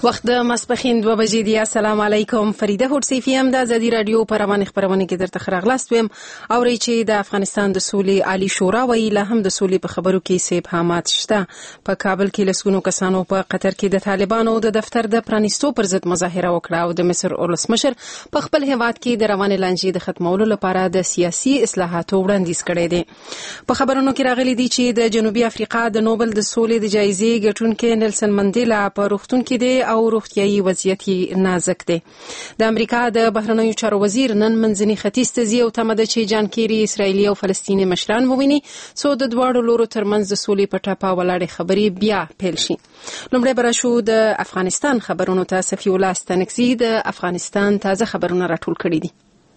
وخت د ماسپښین 2 بجې دی. السلام علیکم. فریده هوډسیفی هم د ازادي رادیو پر روانې خبرونه کې درته خراغلاست ویم. اوري چې د افغانستان د سولې عالی شورا ویله هم د سولې په خبرو کې سبهامات شته. په کابل کې لسګونو کسانو په قطر کې د طالبانو د دفتر د پرانیستو پر ضد مظاهره وکړه او د مصر ولسمشر په خپل هیواد کې د روانې لانجې د ختمولو لپاره د سیاسي اصلاحاتو وړاندیز کړی دی. په خبرونو کې راغلي دي چې د جنوبي افریقا د نوبل د سولې د جایزې ګټونکي نیلسن منډیلا په روغتون کې دی او روغتیايي وضعیت نازک دی. د امریکا د بهرنیو چارو وزیر نن منځني ختیځ ته ځي او تمه ده چې جان کیری اسرایلی او فلسطینی مشران وویني څو د دواړو لورو ترمنځ د سولې په ټاپه ولاړې خبرې بیا پیل شي. لومړی به راشو د افغانستان خبرونو ته. صفی الله ستانکزي د افغانستان تازه خبرونه راټول کړي دي.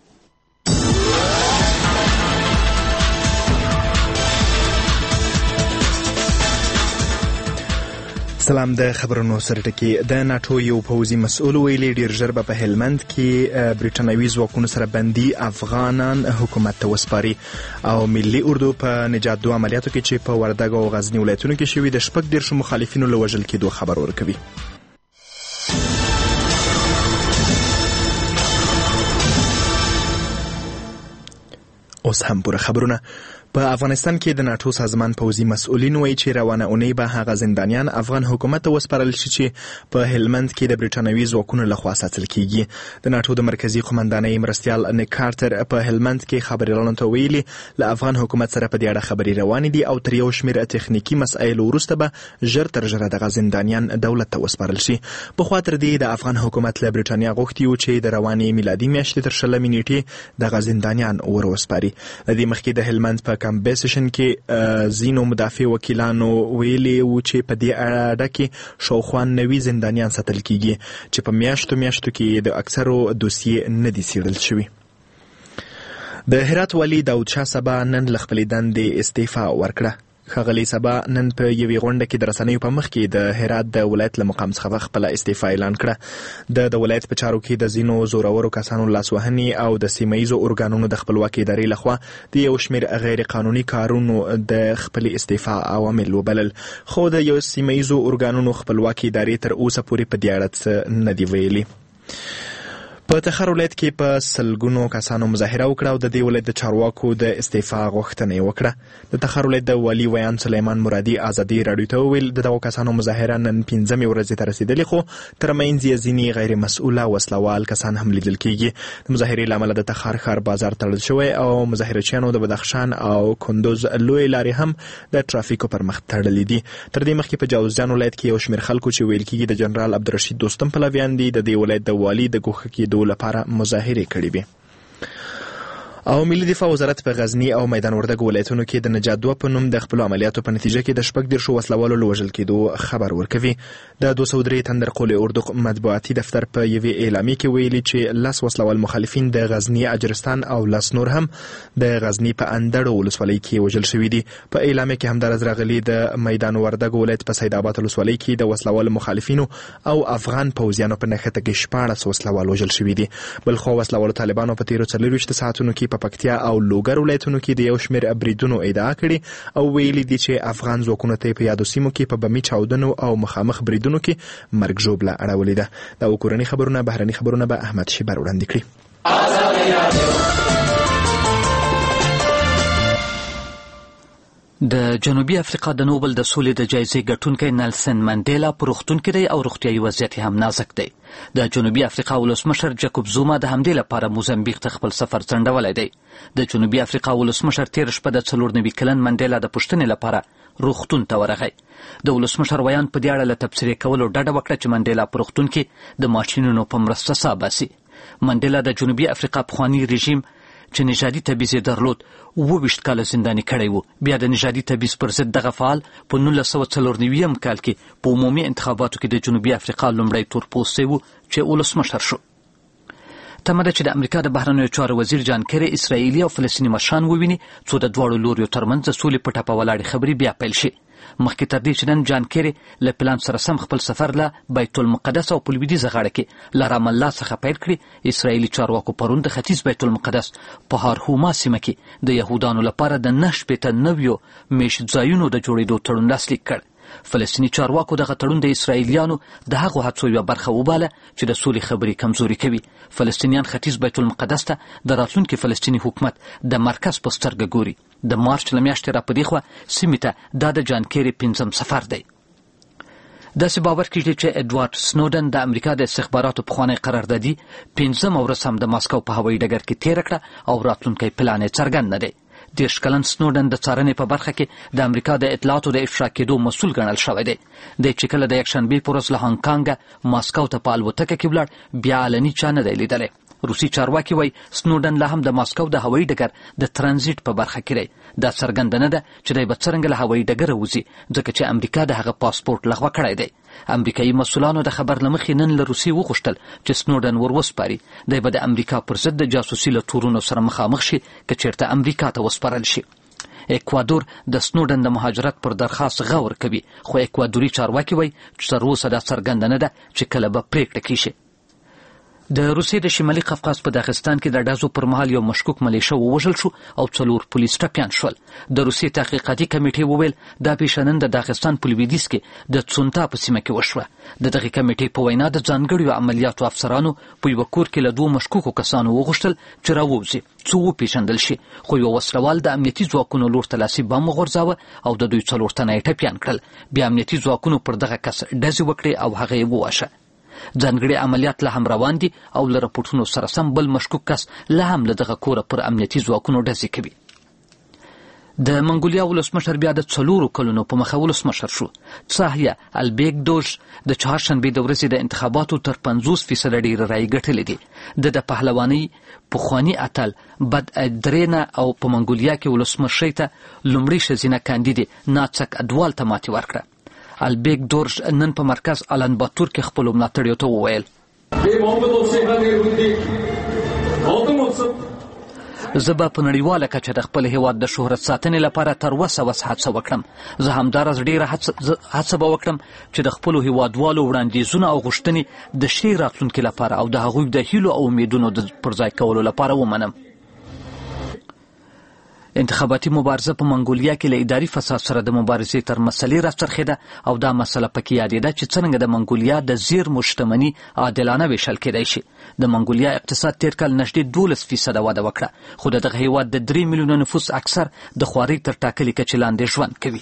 سلام. د خبرونو سرټکی. د ناتو یو پوځي مسؤل ویلي ډیر ژر به په هلمند کې برټانوي ځواکونو سره بندي افغانان حکومت ته وسپاري او ملي اردو په نجات دوه عملیاتو کې چې په وردګ او غزنی ولایتونو کې شوي د شپږ دیرشو مخالفینو له وژل کېدو خبر ورکوي. اوس هم پوره خبرونه. په افغانستان کې د ناتو سازمان پوځي مسؤلین وایي چې روانه اونۍ به هغه زندانیان افغان حکومت ته وسپارل شي چې په هلمند کې د برټانوي ځواکونو لخوا ساتل کیږي. د ناتو د مرکزی قومندانۍ مرستیال نیک کارټر په هلمند کې خبريالانو ته ویلي له افغان حکومت سره په دې اړه خبري روانې دي او تر یو شمېر تخنیکی مسایل وروسته به ژر تر ژره دغه زندانیان دولت ته وسپارل شي. په خوا تر دې د افغان حکومت له برټانیا غوښتي و چې د روانې میلادي میاشتې تر 20 نیټې دغه زندانیان وروسپاري. د دې مخکې د هلمند په کمبې سیشن کې زینو مدافع وکیلانو ویلي و چې په دې اړه کې شاوخوا 90 زندانیان ساتل کیږي چې په میاشتو کې د اکثرو دوسیې نه دي څیړل شوي. د هرات والی داود شاه سبا نن له خپلې دندې استعفا ورکړه. ښاغلی سبا نن په یوې غونډه کې د رسنیو په مخ کې د هرات د ولایت له مقام څخه خپل استعفا اعلان کړه. د ولایت په چارو کې د ځینو زورورو کسانو لاسوهنې او د سیمه‌ییزو ارګانونو د خپلواکۍ ادارې لخوا د یو شمېر غیر قانوني کارونو د خپل استعفا عوامل وبلل، خو د یو سیمه‌ییزو ارګانونو خپلواکۍ ادارې تر اوسه پورې په دې اړه څه نه دي ویلي. په تخار ولایت کې په سلګونو کسانو مظاهره وکړه او د دې ولایت د چارواکو د استعفا غوښتنه وکړه. د تخار ولایت د والي ویان سلیمان مرادي ازادي رادیو ته ویل د دغو کسانو مظاهره نن 15 ورځې ته رسیدلې، خو ترمنځ یې ځینې غیر مسؤله وسلوال کسان هم لیدل کېږي. د مظاهرې له امله د تخار ښار بازار تړل شوی او مظاهرچیانو د بدخشان او کندوز لوی لارې هم د ترافیکو پر مخ تړلې دي. تر دې مخکې په جوزجان ولایت کې یو شمېر خلکو چې ویل کېږي د جنرال عبدالرشید دوستم پلویان دي د دې ولایت د والي د ګوښه کېدو لپاره مظاهره کړې وي. او ملي دفاع وزارت په غزنی او میدان وردګ ولایتونو کې د نجات دوه په نوم د خپل عملیاتو په نتیجه کې د شپږ دیرشو وسلوالو له وژل کېدو خبر ورکوي. د 203 تندر قول اردو مطبوعاتي دفتر په یوې اعلامیه کې ویلي چې 10 وسلوال مخالفین د غزنی اجرستان او 10 نور هم د غزنی په اندړو ولسوالۍ کې وژل شوي دي. په اعلامیه کې همدارس راغلي د میدان وردګ ولایت په سید آباد ولسوالۍ کې د وسلوال مخالفینو او افغان پوځیانو په نښته کې 14 وسلوال وژل شوي دي. بل خو وسلوال طالبانو په 13 ساعتونو کې په پکتیا او لوګر ولایتونو کې د یو شمېر بریدونو ادعا کړي او ویلي دي چې افغان ځواکونو ته په یادو سیمو کې په بمي چاودنو او مخامخ بریدونو کې مرګ ژوبله اړولې ده. دا کورني خبرونه، بهرني خبرونه به احمد شیبر وړاندې کړي. د جنوبي افریقا د نوبل د سولې د جایزې ګټونکی نیلسن منډیلا په روغتون کې دی او روغتیايي وضعیت هم نازک دی. د جنوبي افریقا ولسمشر جاکوب زوما د همدې لپاره موزمبیق ته خپل سفر ځنډولی دی. د جنوبي افریقا ولسمشر تیر شپه د 94 کلن منډیلا د پوښتنې لپاره روغتون ته ورغی. د ولسمشر ویان په دې اړه له تبصرې کولو ډډه وکړه چې منډیلا په روغتون کې د ماشینونو په مرسته ساه باسي. منډیلا د جنوبي افریقا پخوانی رژیم چې نژادي تبعیض یې درلود 22 کاله زنداني کړی و. بیا د نژادي تبعیض پر ضد دغه فعال په 1994 کال کې په عمومي انتخاباتو کې د جنوبي افریقا لومړی تورپوستی و چې ولسمشر شو. تمه ده چې د امریکا د بهرنیو چارو وزیر جان کیری اسرایلی او فلسطینی مشران وویني څو د دواړو لوریو ترمنځ د سولې په ټاپه ولاړې خبرې بیا پیل شي. مخکې تر دې چې نن جان کیری له پلان سره سم خپل سفر له بیت المقدس او په لویدیځه غاړه کې له رام الله څخه پیل کړي، اسرایلي چارواکو پرون د ختیځ بیت المقدس په هارهوما سیمه کې د یهودانو لپاره د 9 میشت ځایونو د جوړېدو تړون لاسلیک کړ. فلسطیني چارواکو دغه تړون د اسرائیلیانو د هغو هڅو یوه برخه وباله چې د سولې خبرې کمزوري کوي. فلسطینیان ختیځ بیت المقدس ته د راتلونکي فلسطیني حکومت د مرکز په سترګه ګوري. د مارچ له میاشتې را په دې خوا سیمې ته دا د جان کیري 5م سفر دی. داسې باور کېږي چې ایډوارډ سنودن د امریکا د استخباراتو پخوانی قراردادي 5مه ورځ هم د ماسکو په هوایي ډګر کې تېره کړه او راتلونکی پلان یې څرګند نه دی. 30 کلن سنودن د څارنې په برخه کې د امریکا د اطلاعاتو د افشا کېدو مسؤل ګڼل شوی دی. چې کله د یکشنبې په ورځ له هانګ کانګه ماسکو ته په الوتکه کې ولاړ، بیا علني چا نه دی لیدلی. روسي چارواکي وایي سنودن لا هم د ماسکو د هوایي ډګر د ترانزیت په برخه کې دی. دا څرګنده نه ده چې دی به څرنګه له هوایي ډګره وځي، ځکه چې امریکا د هغه پاسپورټ لغوه کړی دی. امریکایي مسؤلانو د خبر له مخې نن له روسیې وغوښتل چې سنودن ور وسپاري. دی به د امریکا پر ضد د جاسوسي له تورونو سره مخامخ شي که چېرته امریکا ته وسپارل شي. اکوادور د سنودن د مهاجرت پر درخواست غور کوي، خو اکوادوري چارواکي وایي چې تر اوسه دا څرګنده نه ده چې کله به پریکړه کیشي. د روسیې د شمالي قفقاز په داغستان کې د ډزو پر مهال یو مشکوک ملیشه ووژل شو او 4 پولیس ټپیان شول. د روسیې تحقیقاتي کمیټې وویل دا پیښه نن د داغستان په لویدیځ کې د څونتا په سیمه کې وشوه. د دغې کمیټې په وینا د ځانګړیو عملیاتو افسرانو په یوه کور کې له 2 مشکوکو کسانو وغوښتل چې راووځي څو وپېژندل شي، خو یو وسلوال د امنیتي ځواکونو لور ته لاسي بم وغورځاوه او د دوی 4 تنه یې ټپیان کړل. بیا امنیتي ځواکونو پر دغه کس ډزې وکړې او هغه یې وواژه. ځانګړي عملیات لا هم روان دي او له راپورټونو سره سم بل مشکوک کس لا هم له دغه کوره پر امنیتي ځواکونو ډزې کوي. د منګولیا ولسمشر بیا د 4 کلونو په مخه ولسمشر شو. څاهیه البیګ دوش د چهارشنبې د ورځې د انتخاباتو تر 50% ډېره رایې ګټلې دي. د پهلوانۍ پخواني اتل بد ادرینا او په منګولیا کې ولسمشرۍ ته لومړۍ ښځینه کاندیدې ناڅک اډوال ته ماتې ورکړه. البیګ دورش نن په مرکز آلان باتور کې خپلو ملاتړیو ته وویل زه به په نړیواله کچه د خپل هیواد د شهرت ساتنې لپاره تر وسه هڅه وکړم. زه همداراز ډېره هڅه به وکړم چې د خپلو هیوادوالو وړاندیزونه او غوښتنې د ښې راتلونکي لپاره او د هغوی د هیلو او امیدونو د پرځای کولو لپاره ومنم. انتخاباتي مبارزه په منګولیا کې له اداري فساد سره د مبارزې تر مسلې راڅرخېده او دا مسله پکې یادېده چې څرنګه د منګولیا د زیرمو شتمني عادلانه ویشل کېدای شي. د منګولیا اقتصاد تېر کال نږدې 12% وده وکړه، خو د دغه هیواد د 3 میلیونه نفوس اکثر د خوارۍ تر ټاکلې کچې لاندې ژوند کوي.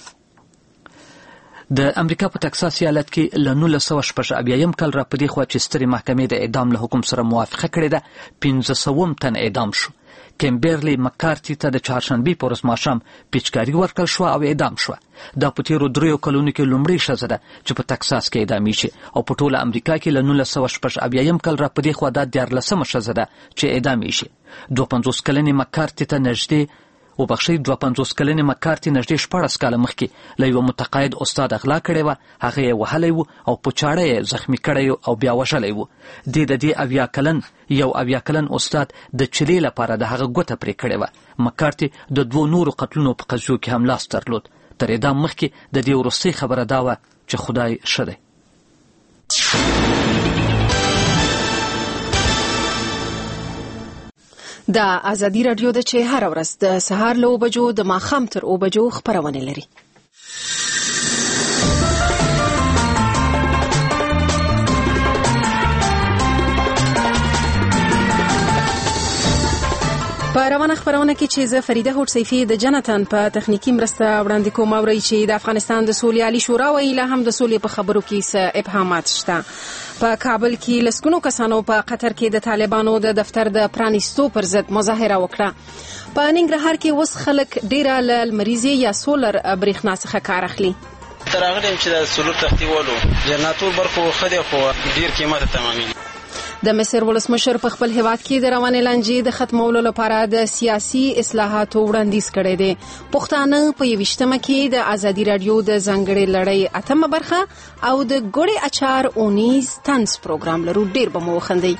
د امریکا په ټکساس ایالت کې له 1970 کال را په دې خوا چې سترې محکمې د اعدام له حکم سره موافقه کړې ده، 500 تن اعدام شو. کیمبرلی مکارتي ته د چهارشنبې په ورځ ماښام پیچکاري ورکړل شوه او اعدام شوه. دا په تېرو 3 کلونو کې لومړۍ ښځه ده چې په ټکساس کې اعدامېږي او په ټوله امریکا کې له 1970 کال را په دې خوا دا 14مه ښځه ده چې اعدامېږي. 52 کلنې مکارتي ته نږدې 52 کلنې مکارتي نږدې 14 کاله مخکې له یوه متقاعد استاد اغلا کړې وه. هغه یې وهلی و او په چاړه یې زخمي کړی او بیا وژلی و. د دې 70 کلن استاد د چلې لپاره د هغه ګوته پرې کړې وه. مکارتي د 2 نورو قتلونو په قضیو کې هم لاس درلود. تر اعدام مخکې د دې وروستۍ خبره دا وه چې خدای ښه دی. د ازادي راډیو د چې هر ورځ د سهار له 9 بجو د ماښام تر 9 بجو خپرونه لري. په روانه خبرونه کې چې زه فریده هوډسیفي د جنتن په تخنیکی مرسته وړاندې کوم اوري چې د افغانستان د سولې عالی شورا ویل لا هم د سولې په خبرو کې څه ابهامات شته. په کابل کې لسګونو کسانو په قطر کې د طالبانو د دفتر د پرانیستو پر ضد مظاهره وکړه. په ننګرهار کې اوس خلک ډیره له لمریزې یا سولر برېښنا څخه کار اخلي. تر هغه ټیم چې د سولر تختیولو جنراتور برخو خدای خو ډیر قیمته تمامي. د مصر ولسمشر په خپل هیواد کې د روانې لانجې د ختمولو لپاره د سیاسي اصلاحاتو وړاندیز کړی دی. پښتانه په 21مه کې د ازادي راډیو د ځانګړې لړۍ 8مه برخه او د ګوړې اچار اونیز تنس پروګرام لرو. ډیر به مو وخندئ.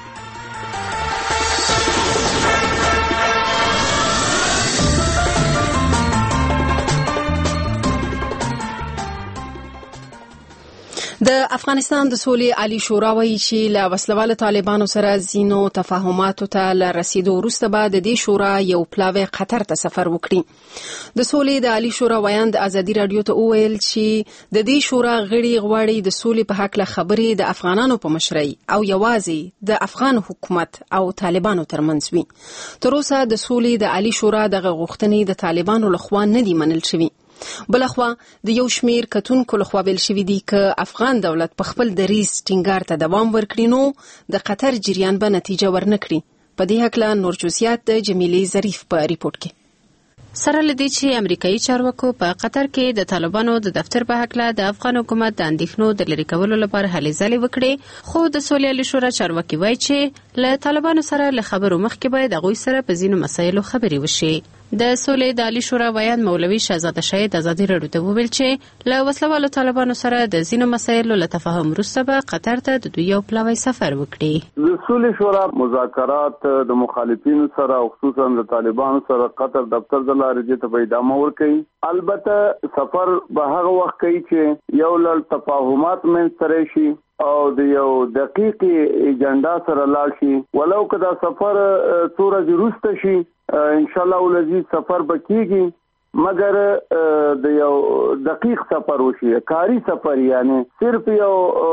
د افغانستان د سولې عالی شورا وایي چې له وسلوال طالبانو سره زینو تفاهماتو ته لرسیدو وروسته به د دې شورا یو پلاوی قطر ته سفر وکړي. د سولې د عالی شورا ویاند ازادي رادیو ته وویل چې د دې شورا غړي غواړي د سولې په حق له خبرې د افغانانو په مشرۍ او یوازې د افغان حکومت او طالبانو ترمنځ وي. تر اوسه د سولې د عالی شورا دغه غوښتنې د طالبانو لخوا نه دي منل شوي. بلخوا د یو شمیر کتونکو لخوا ویل شوی دی چې افغان دولت په خپل دریځ ټینګار ته دوام ورکړي نو د قطر جریان به نتیجه ورنکړي. په دې هکله نور جزئیات د جمیلې ظریف په ریپورت کې. سره لدی چې امریکایي چارواکو په قطر کې د طالبانو د دفتر په حق له د افغان حکومت د اندېښنو د لرې کولو لپاره هلې ځلې وکړې، خو د سولې عالی شورا چارواکي وایي چې له طالبانو سره له خبرو مخکې باید هغوی سره په ځینو مسایلو خبرې وشي. د سولې د عالی شورا ویاند مولوي شهزاده شهید ازادي رادیو ته وویل چې له وسلوالو طالبانو سره د ځینو مسایلو له تفاهم وروسته به قطر ته د دوی یو پلاوی سفر وکړي. د سولې شورا مذاکرات د مخالفینو سره او خصوصا د طالبانو سره قطر دفتر د لارې ته ادامه ورکړي. البته سفر به هغه وخت کوي چې یو لړ تفاهمات منځته شي او د یو دقیق ایجنډا سره لاړ شي، ولو که دا سفر څو ورځې وروسته شي ان شاء الله ولذي سفر بکیږي، مگر د یو دقیق سفر وشي، کاری سفر، یعنی صرف یو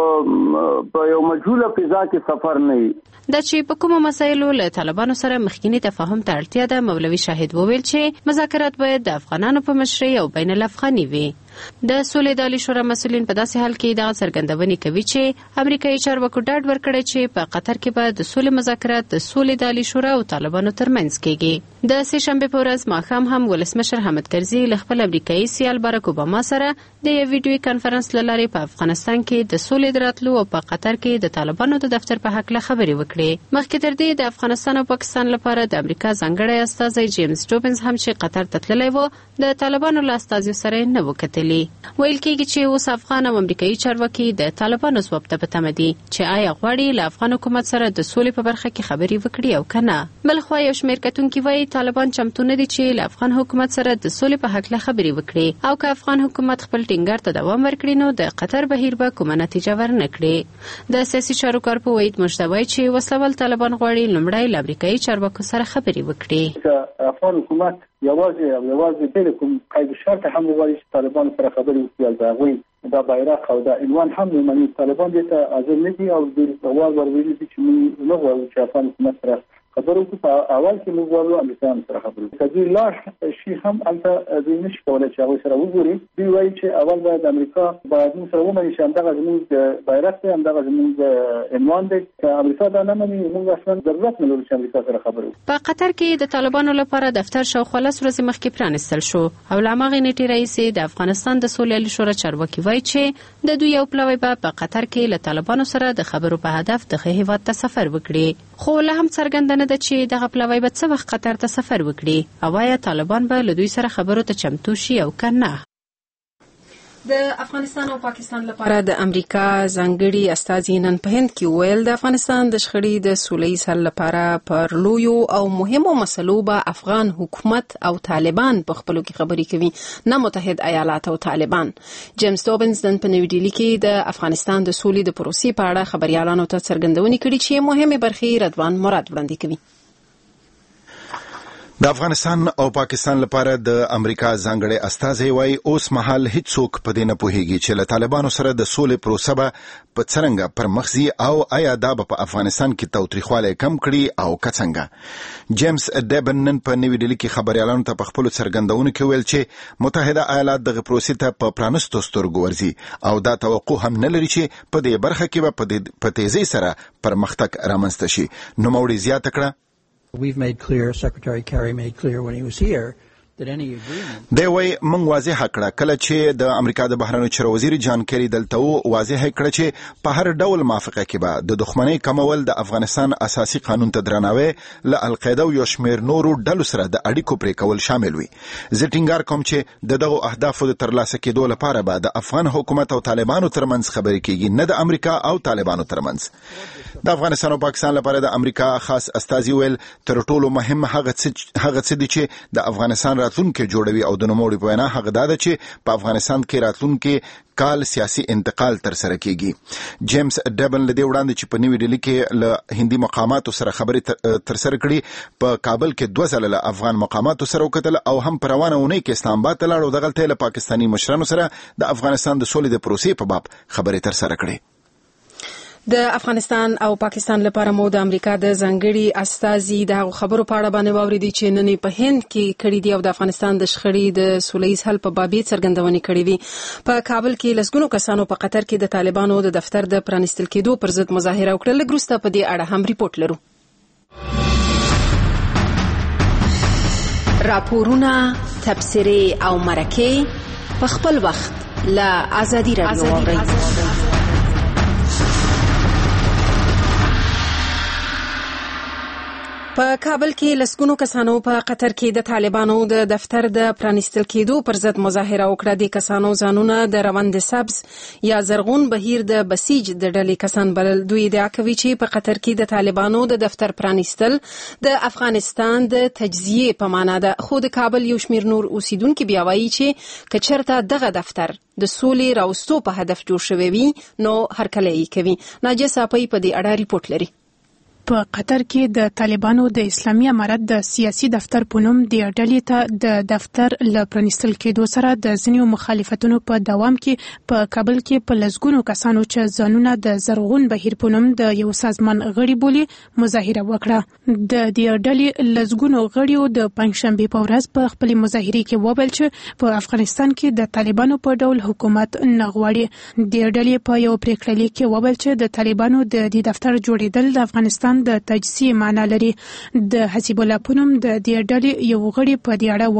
په یو مجهوله فضا کې سفر نه وي. دا چې په کومو مسایلو له طالبانو سره مخکینی تفاهم ته اړتیا ده، مولوي شاهد وویل چې مذاکرات باید د افغانانو په مشرۍ او بین الافغاني وي. د سولې د عالی شورا مسؤلین په داسې حال کې دا څرګندونې کوي چې امریکایي چارواکو ډاډ ورکړی چې په قطر کې به د سولې مذاکرات د سولې د عالی شورا او طالبانو ترمنځ کېږي. د سه شنبه په ورځ ماښام هم ولسمشر حامد کرزي له خپل امریکایي سیال باراک اوباما سره د یو ویډیوي کانفرنس له لارې په افغانستان کې د سولې د راتلو او په قطر کې د طالبانو د دفتر په حق له خبرې وکړې. مخکې تر دې د افغانستان او پاکستان لپاره د امریکا ځانګړی استازی جیمز ټوبنز هم چې قطر ته تللی و، د طالبانو له استازیو سره نه و کتلی. ویل کېږي چې اوس افغان او امریکایي چارواکي د طالبانو ځواب ته په تمه دي چې آیا غواړي له افغان حکومت سره د سولې په برخه کې خبرې وکړي او که نه. بلخوا یو شمېر کتونکي وایي طالبان چمتو نه دي چې له افغان حکومت سره د سولې په هکله خبرې وکړي، او که افغان حکومت خپل ټینګار ته دوام ورکړي نو د قطر بهیر به کومه نتیجه ورنه کړي. د سیاسي چارو کارپو وحید مجده وایي چې وسلوال طالبان غواړي لومړی له امریکایي چارواکو سره خبرې وکړي. افغان حکومت یوازې بل کوم قید شرط هم غواړي چې طالبان سره خبرې وکړي، دا غوي دا بیرغ او دا عنوان هم مني. طالبان دې ته حاضر نه دي او د اول ورولې چې موږ نه غواړو چې افغان حکومت سره خبرو په اول کې موږ غواړو امریکایان سره خبرو وکړي. دوی لا شي هم البته دوی نشي کولای چې هغه سره وګوري. دوی وایي چې اول باید امریکا باید موږ سره ومني چې همدغه زموږ بیرغ دی، همدغه زموږ عنوان دی. که امریکا دا نه مني موږ اصلا ضرورت نه لرو چې امریکا سره خبرو وکړو. په قطر کې د طالبانو لپاره دفتر شاوخوا 10 ورځې مخکې پرانیستل شو او له هماغې نیټې راهیسې د افغانستان د سولې عالی شورا چارواکي وایي چې د دوی یو پلاوی به په قطر کې له طالبانو سره د خبرو په هدف دغه هیواد ته سفر وکړي. خو لا هم څرګنده نه ده چې دغه پلاوی به څه وخت قطر ته سفر وکړي او آیا طالبان به له دوی سره خبرو ته چمتو شي او که نه. د افغانستان او پاکستان لپاره د امریکا ځانګړي استازي نن په هند کې ویل د افغانستان د شخړې د سولې حل لپاره پر لویو او مهمو مسلو به افغان حکومت او طالبان په خپلو کې خبرې کوي، نه متحد ایالات او طالبان. جیمز ټوبنز نن په نوې ډیلي کې د افغانستان د سولې د پروسې په اړه خبريالانو ته څرګندونې کړې چې مهمه برخې ردوان مراد وړاندې کوي. د افغانستان او پاکستان لپاره د امریکا ځانګړي استازی وایي اوس مهال هیڅوک په دې نه پوهیږي چې له طالبانو سره د سولې پروسه به په څرنګه پر مخ ځي او آیا دا به په افغانستان کې تاوتریخوالی کم کړي او که څنګه. جیمز ډیبن نن په نوې ډیلي کې خبريالانو ته په خپلو څرګندونو کې ویل چې متحده ایالات دغه پروسې ته په پرانستو سترګو ورځي او دا توقع هم نه لري چې په دې برخه کې به په تیزۍ سره پرمختګ رامنځته شي. نوموړي زیاته کړه We've made clear, Secretary Kerry made clear when he was here, دی وای موږ واضح کړه کله چې د امریکا د بهرنیو چارو وزیر جان کری دلته واضح کړه چې په هر ډول موافقه کې به د دښمنۍ کمول د افغانستان اساسي قانون ته درناوی له القاعده او یو شمېر نورو ډلو سره د اړیکو پرې کول شامل وي. زه ټینګار کوم چې دغه اهدافو د ترلاسه کېدو لپاره به د افغان حکومت او طالبانو ترمنځ خبرې کېږي، نه د امریکا او طالبانو ترمنځ. د افغانستان او پاکستان لپاره د امریکا خاص استازي ویل تر ټولو مهم هغه څه دي چې د افغانستان راتلونکي جوړوي او د نوموړي په وینا هغه دا ده چې په افغانستان کې راتلونکي کال سیاسي انتقال تر سره کیږي. جیمز ډبن لدی وړاندې چې په نیو ډیلی کې له هندي مقاماتو سره خبرې تر سره کړي په کابل کې 2 ځله له افغان مقاماتو سره وکتل او هم پر روانه ونې کې اسلام آباد ته لاړ او دغلته له پاکستاني مشرانو سره د افغانستان د سولې د پروسې په باب خبرې تر سره کړي. د افغانستان او پاکستان لپاره مو د امریکا د ځانګړي استازي د خبرو په اړه باندې واوریدي چې نن په هند کې کړي دي او د افغانستان د شخړې د سولهییز حل په باب څرګندونې کړې دي. په کابل کې لسګونو کسانو په قطر کې د طالبانو د دفتر د پرانیستل کېدو پر ضد مظاهره وکړه. لږ وروسته په دې اړه هم ریپورت لرو. راپورونه، تبصرې او مرکې په خپل وخت له آزادي رادیو اورئ. په کابل کې لسګونو کسانو په قطر کې د طالبانو د دفتر د پرانیستل کېدو پر ضد مظاهره وکړه. د کسانو ځانونه د روند سبز یا زرغون بهیر د بسیج د ډلې کسان بلل. دوی ادعا کوي چې په قطر کې د طالبانو د دفتر پرانیستل د افغانستان د تجزیه په معنا ده. خو د کابل یو شمیر نور اوسیدونکو بیا وایي چې کچرته دغه دفتر د سولې راوستو په هدف جوړ شوی وي نو هرکلی یې کوي. ناجیه صافی په دې اړه ریپورت لري. په قطر کې د طالبانو د اسلامي امارت د سیاسي دفتر په نوم د ډلې ته د دفتر ل پرانیستل کېدو سره د ځینو مخالفتونو په دوام کې په کابل کې په لسګونو کسانو چې ځانونه د زرغون بهیر په نوم د یو سازمان غړي بولي مظاهره وکړه. د دې ډلې لسګونو غړیو د پنځشنبه په ورځ په خپل مظاهره کې وویل چې په افغانستان کې د طالبانو په ډول حکومت نه غواړي. د ډلې په یو پریکړه لیک کې وویل چې د طالبانو د دې دفتر جوړیدل د افغانستان د تجزیه معنا لري. د حزب الله په نوم د دې ډلې یو غړي په دې اړه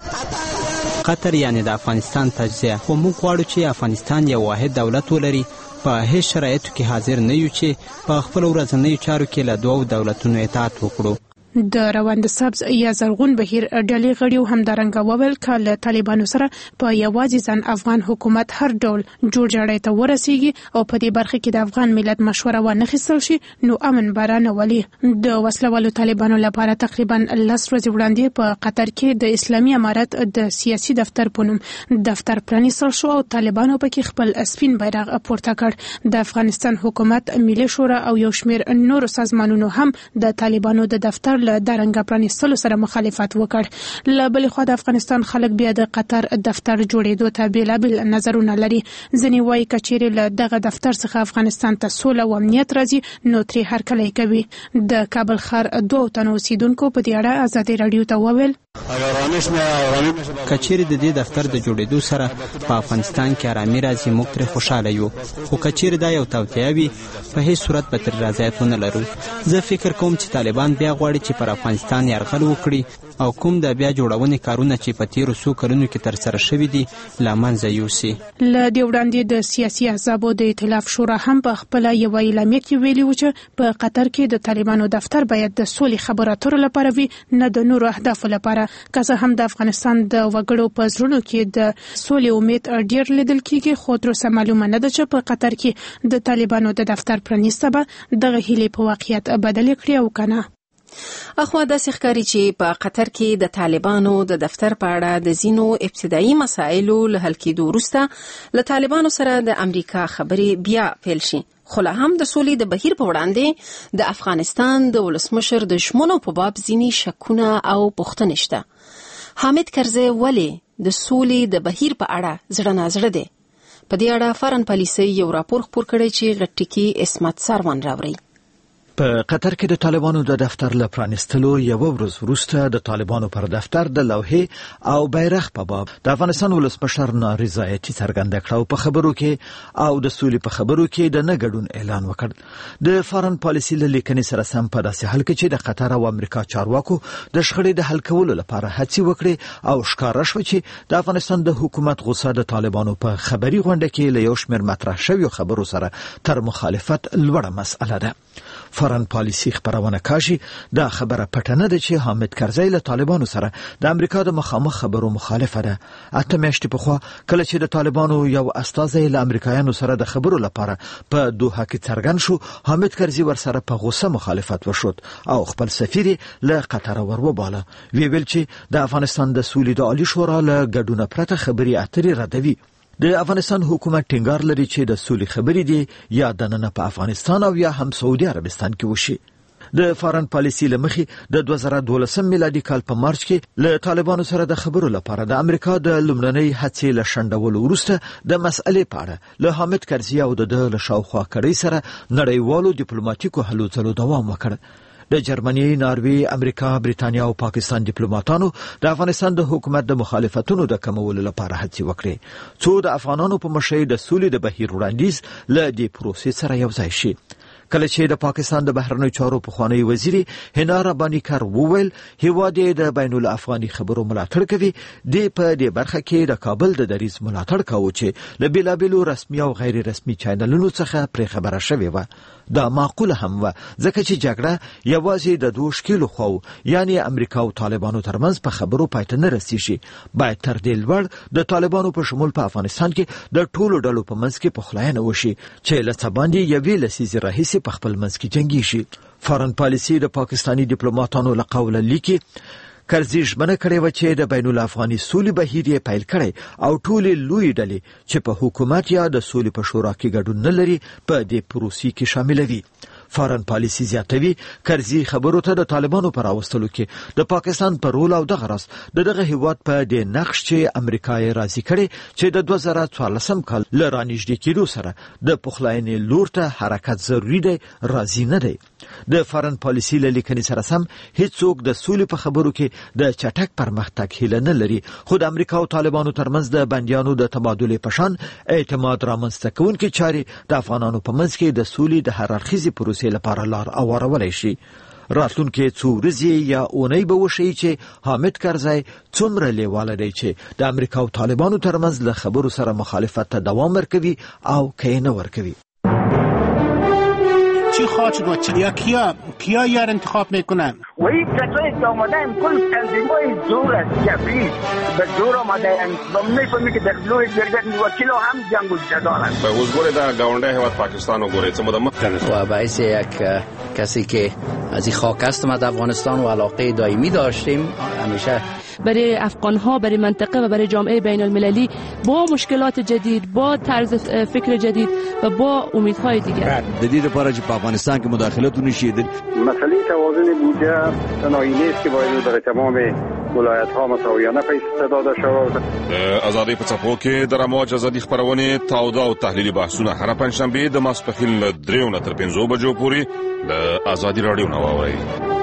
وویل قطر یعنی د افغانستان تجزیه، خو موږ غواړو چې افغانستان یو واحد دولت ولري. په هیڅ شرایطو کې حاضر نه یو چې په خپل ورځنیو چارو کې له دوو دولتونو اطاعت وکړو. د روند سبز یا زرغون بهیر ډلې غړیو همدارنګه وویل چې له طالبانو سره په یوازې ځان افغان حکومت هر ډول جوړجاړی ته ورسیږي او په دې برخه کې د افغان ملت مشوره ونخیستل شي نو امن بارانه ولي. د وسلوالو طالبانو لپاره تقریبا 10 ورځې وړاندې په قطر کې د اسلامي امارت د سیاسي دفتر په نوم دفتر پرانیستل شو او طالبانو پکې خپل سپین بیرغ پورته کړ. د افغانستان حکومت، ملي شورا او یو شمیر نور سازمانونو هم د طالبانو د دفتر له دارنګه پرانیستلو سره مخالفت وکړ. له بلې خوا د افغانستان خلک بیا د قطر دفتر جوړېدو ته بېلابېل نظرونه لري. ځینې وایي که چیرې له دغه دفتر څخه افغانستان ته سوله او امنیت راځي نو ترې هرکلی کوي. د کابل ښار 2 تنو اوسیدونکو په دې اړه ازادي راډیو ته وویل که چیرې د دې دفتر د جوړېدو سره په افغانستان کې آرامي راځي موږ ترې خوشحاله یو، خو که چیرې دا یو توطیه وي په هیڅ صورت به ترې رضایت ونه لرو. زه فکر کوم چې طالبان بیا غواړي چې پر افغانستان یرغل وکړي او کوم د بیا جوړونې کارونه چې په تیرو څو کلونو کې ترسره شوي دي له منځه یوسي. له دې وړاندې د سیاسي احزابو د ائتلاف شورا هم په خپله یوه اعلامیه کې ویلي و چې په قطر کې د طالبانو دفتر باید د سولې خبرو اترو لپاره وي نه د نورو اهدافو لپاره. که څه هم د افغانستان د وګړو په زړونو کې د سولې امید ډېر لیدل کېږي خو تر اوسه معلومه نه ده چې په قطر کې د طالبانو د دفتر پرانیسته به دغه هیلې په واقعیت بدلې کړي او که نه. اخوا داسې ښکاري چې په قطر کې د طالبانو د دفتر په اړه د ځینو ابتدایي مسایلو له حل کېدو وروسته له طالبانو سره د امریکا خبرې بیا پیل شي. خو لا هم د سولې د بهیر په وړاندې د افغانستان د ولسمشر د ژمنو په باب ځینې شکونه او پوښتنې شته. حامد کرزی ولې د سولې د بهیر په اړه زړه نازړه دی؟ په دې اړه فارن پالیسۍ یو راپور خپور کړی چې غټکی اسمت سروان راوړي. په قطر کې د طالبانو د دفتر له پرانیستلو یو ورځ وروسته د طالبانو پر دفتر د لوحې او بیرغ په باب د افغانستان ولسمشر نارضایتي څرګنده کړه او په خبرو کې او د سولې په خبرو کې د نه ګډون اعلان وکړ. د فارن پالیسي له لیکنې سره سم په داسې حال کې چې د قطر او امریکا چارواکو د شخړې د حل کولو لپاره هڅې وکړي او ښکاره شوه چې د افغانستان د حکومت غوسه د طالبانو په خبري غونډه کې له یو شمېر مطرح شویو خبرو سره تر مخالفت لوړه مسأله ده. فارن پالیسي خبرونه کاږي. دا خبره پټه نه ده چې حامد کرزی له طالبانو سره د امریکا د مخامخ خبرو مخالفه ده. 8 میاشتې پخوا کله چې د طالبانو یو استازی له امریکایانو سره د خبرو لپاره په دوحه کې څرګند شو، حامد کرزی ورسره په غوسه مخالفت وشود او خپل سفیر له قطر وروباله. ویل چې د افغانستان د سولې د عالی شورا له ګډون پرته خبري اترې ردوي. د افغانستان حکومت ټینګار لري چې د سولې خبرې دي یا دننه په افغانستان او یا هم سعودي عربستان کې وشي. د فارن پالیسي لمخې د 2012 میلادي کال په مارچ کې له طالبانو سره د خبرو لپاره د امریکا د لومړنۍ هڅې له شنډولو وروسته د مسئلې په اړه له حامد کرزي او د شاوخوا کړۍ سره نړیوالو ډیپلوماټیکو هلو ځلو دوام وکړ. د جرمني، ناروې، امریکا، بریتانیا او پاکستان ډیپلوماټانو د افغانستان د حکومت د مخالفتونو د کمولو لپاره هڅې وکړې څو د افغانانو په مشرۍ د سولې د بهیر وړاندیز له دې پروسې سره یو ځای شي. کله چې د پاکستان د بهرنیو چارو پخوانی وزیر هنا رباني کار وویل هیواد د بین الافغاني خبرو ملاتړ کوي، د په دې برخه کې د کابل د دریځ ملاتړ کاوه چې له بیلابیلو رسمي او غیر رسمي چینلونو څخه پرې خبره شوې و. دا معقوله هم و ځکه چې جګړه یوازې د دوه ښکیلو خواو یعنی امریکا او طالبانو ترمنځ په خبرو پای ته نه رسیږي. باید تر دې لوړ د طالبانو په شمول په افغانستان کې د ټولو ډلو په منځ کې پخلاینه وشي چې له څه باندې یوې لسیزې راهیسې په خپل منځ کې جنګیږي. فارن پالیسي د پاکستاني ډیپلوماټانو له قوله لیکي کرزي ژمنه کړې و چې د بین الافغاني سولې بهیر یې پیل کړی او ټولې لوی ډلې چې په حکومت یا د سولې په شورا کې ګډون نه لري په دې پروسې کې شاملوي. فارن پالیسي زیاتوي کرزي خبرو ته د طالبانو پر راوستلو کې د پاکستان په رول او دغه راس دغه هیواد په دې نقش چې امریکا یې راضي کړي چې د 2014 کال ل رانیږدې کېدو سره د پخلاینې لور ته حرکت ضروری دی، راضي نه دی. د فارن پالیسي له لیکنې سره سم هیڅوک د سولې په خبرو کې د چټک پرمختګ هیله نه لري، خو د امریکا او طالبانو ترمنځ د بندیانو د تبادلې په شان اعتماد رامنځته کوونکې چارې د افغانانو په منځ کې د سولې د هر اړخیزې پروسې لپاره لار هوارولی شي. راتلونکي څو ورځې یا اونۍ به وښیي چې حامد کرزی څومره لیواله دی چې د امریکا او طالبانو ترمنځ له خبرو سره مخالفت ته دوام ورکوي او که نه ورکوي. چی خواهد شد و کیا یار انتخاب میکنن؟ و این کسایی که آمدن کل تنظیمای زور است، جبری به زور آمدن و میفهمی که در لوی جرگت وکیل هم جنگ و جدال است. به حضور در گاونده هیواد پاکستان و گوریت و باعث یک کسی که از این خاک است ما در افغانستان و علاقه دائمی داشتیم همیشه برای افغان‌ها، برای منطقه و برای جامعه بین المللی با مشکلات جدید، با طرز فکر جدید و با امیدهای دیگر. جدید لپاره چې په افغانستان کې مداخلت ونشي. مسئله توازن بودجه تنهایی نیست که باید در تمام ولایت‌ها مساویانه پیش داده شود. آزادی په څپو کې د رموج ازادي خبرونه تاوده او تحلیلي بحثونه هر پنځشنبه د ماسپښین له 3 نه تر 5 بجو پورې د آزادي رادیو نه واورئ.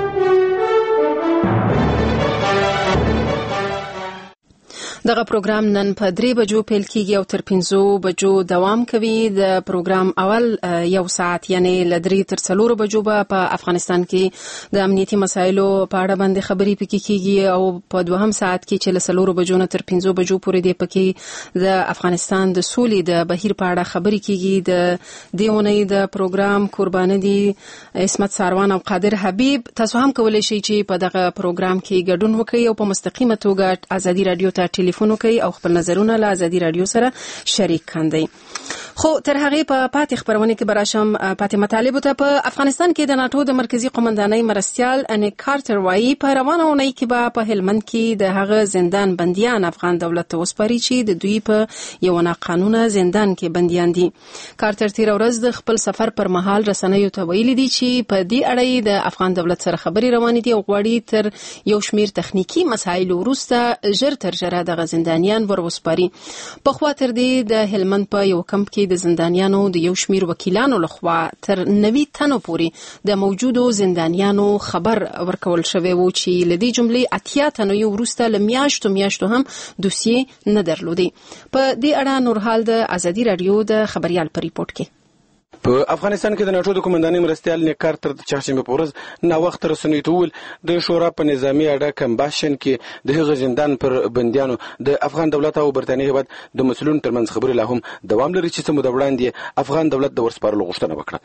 دغه پروګرام نن په 3 بجو پیل کیږي او تر 5 بجو دوام کوي. د پروګرام اول یو ساعت یعنی ل 3 تر 4 بجو په افغانستان کې د امنیتي مسایلو په اړه باندې خبرې پکې کیږي او په دوهم ساعت کې چې ل 4 بجو نه تر 5 بجو پورې دی پکې د افغانستان د سولې د بهیر په اړه خبرې کیږي. د دیونې د پروګرام قربان دي اسمت ساروان او قادر حبیب. تاسو هم کولای شئ چې په دغه پروګرام کې ګډون وکړئ او په مستقیمه توګه ازادي رادیو ته ټلیفون وکړئ او خپل نظرونه له ازادي رادیو سره شریک کړئ. خو تر هغه په پاتې خبرونه کې براشم پاتې مطالب ته. په افغانستان کې د ناتو د مرکزی قومندانۍ مرستیال انیک کارتر وایي په روانه اونۍ کې به په هلمند کې د هغه زندان بنديان افغان دولت ته وسپاري چې د دوی په یو ناقانونه زندان کې بنديان دي. کارتر تیر ورځ د خپل سفر پر مهال رسنیو ته ویلي دي چې په دې اړه د افغان دولت سره خبرې روانې دي او غواړي تر یو شمیر تخنیکی مسایل وروسته ژر تر ژره دغه زندانیان وروسپاري. په خوا تر دې د هلمند په یو کمپ کې د زندانیانو د یو شمیر وکیلانو لخوا تر 90 تنو پورې د موجودو زندانیانو خبر ورکول شوی و چې لدی جملې 80 تنو یو وروسته لمیاشتو هم دوسیه نه درلودي. په دې اړه نورحال د ازادي رادیو د خبريال په ریپورت کې په افغانستان کې د ناتو د قومندانۍ مرستیال نیک کارتر د چهارشنبه په ورځ نا وخت رسنیو ته وویل د شورا په نظامی اډه کمباشن کې د هغه زندان پر بندیانو د افغان دولت او برتانیې هیواد د مسؤلینو ترمنځ خبرې لا هم دوام لري چې څه موده وړاندې افغان دولت د ورسپارلو غوښتنه وکړه.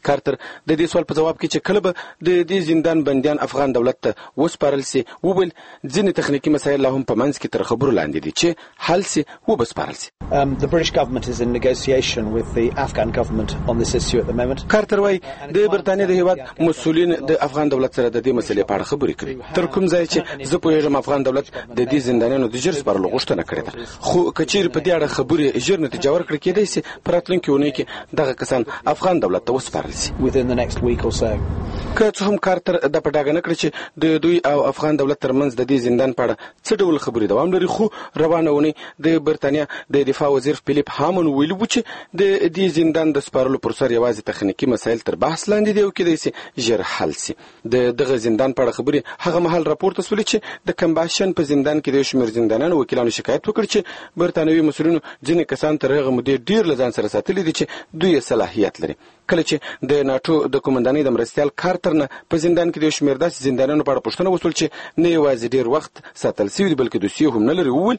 کارتر د دې سوال په جواب کې چې کله به د دې زندان بنديان افغان دولت ته وسپارل سي وبل ځینې تخنیکی مسایل هم په منځ کې تر خبرو لاندې دي چې حل سي وبسپارل سي. The British government is in negotiation with the Afghan government on this issue at the moment. کارتر وايي د برتانیې د هیواد مسؤلین د افغان دولت سره د دې مسلې په اړه خبرې کوي. تر کوم ځای چې زه پوهیږم افغان دولت د دې زندانیانو د ژر سپارلو غوښتنه کړې ده، خو کچېرې په دې اړه خبرې ژر نتیجه ورکړي کېدای سي په راتلونکي اونۍ کې دغه کسان افغان دولت ته وسپارل سي. Within the next week or so. که څه هم کارتر د پټاګه نه کړی چې د دوی او افغان دولت ترمنځ د دې زندان په اړه څه ډول خبرې دوام لري، خو روانه اونۍ د برتانیا د دفاع وزیر فیلیپ هامون ویلي و چې د دې زندان د سپارلو پر سر یوازې تخنیکی مسایل تر بحث لاندې دي او کېدای سي ژر حل سي. د دغه زندان په اړه خبرې هغه مهال راپورته شولې چې د کمباشن په زندان کې د شمیر زندانیانو وکیلانو شکایت وکړ چې برتانوي مسؤلینو ځینې کسان تر هغه مودې ډیر له ځان سره ساتلي دي چې دوی صلاحیت لري. کله چې د ناتو د قومندانۍ د مرستیال کارتر نه په زندان کې د شمیر داسې زندانیانو په اړه پوښتنه وشول چې نه یوازې ډیر وخت ساتل شوي دي بلکې دوسیې هم نه لري، وویل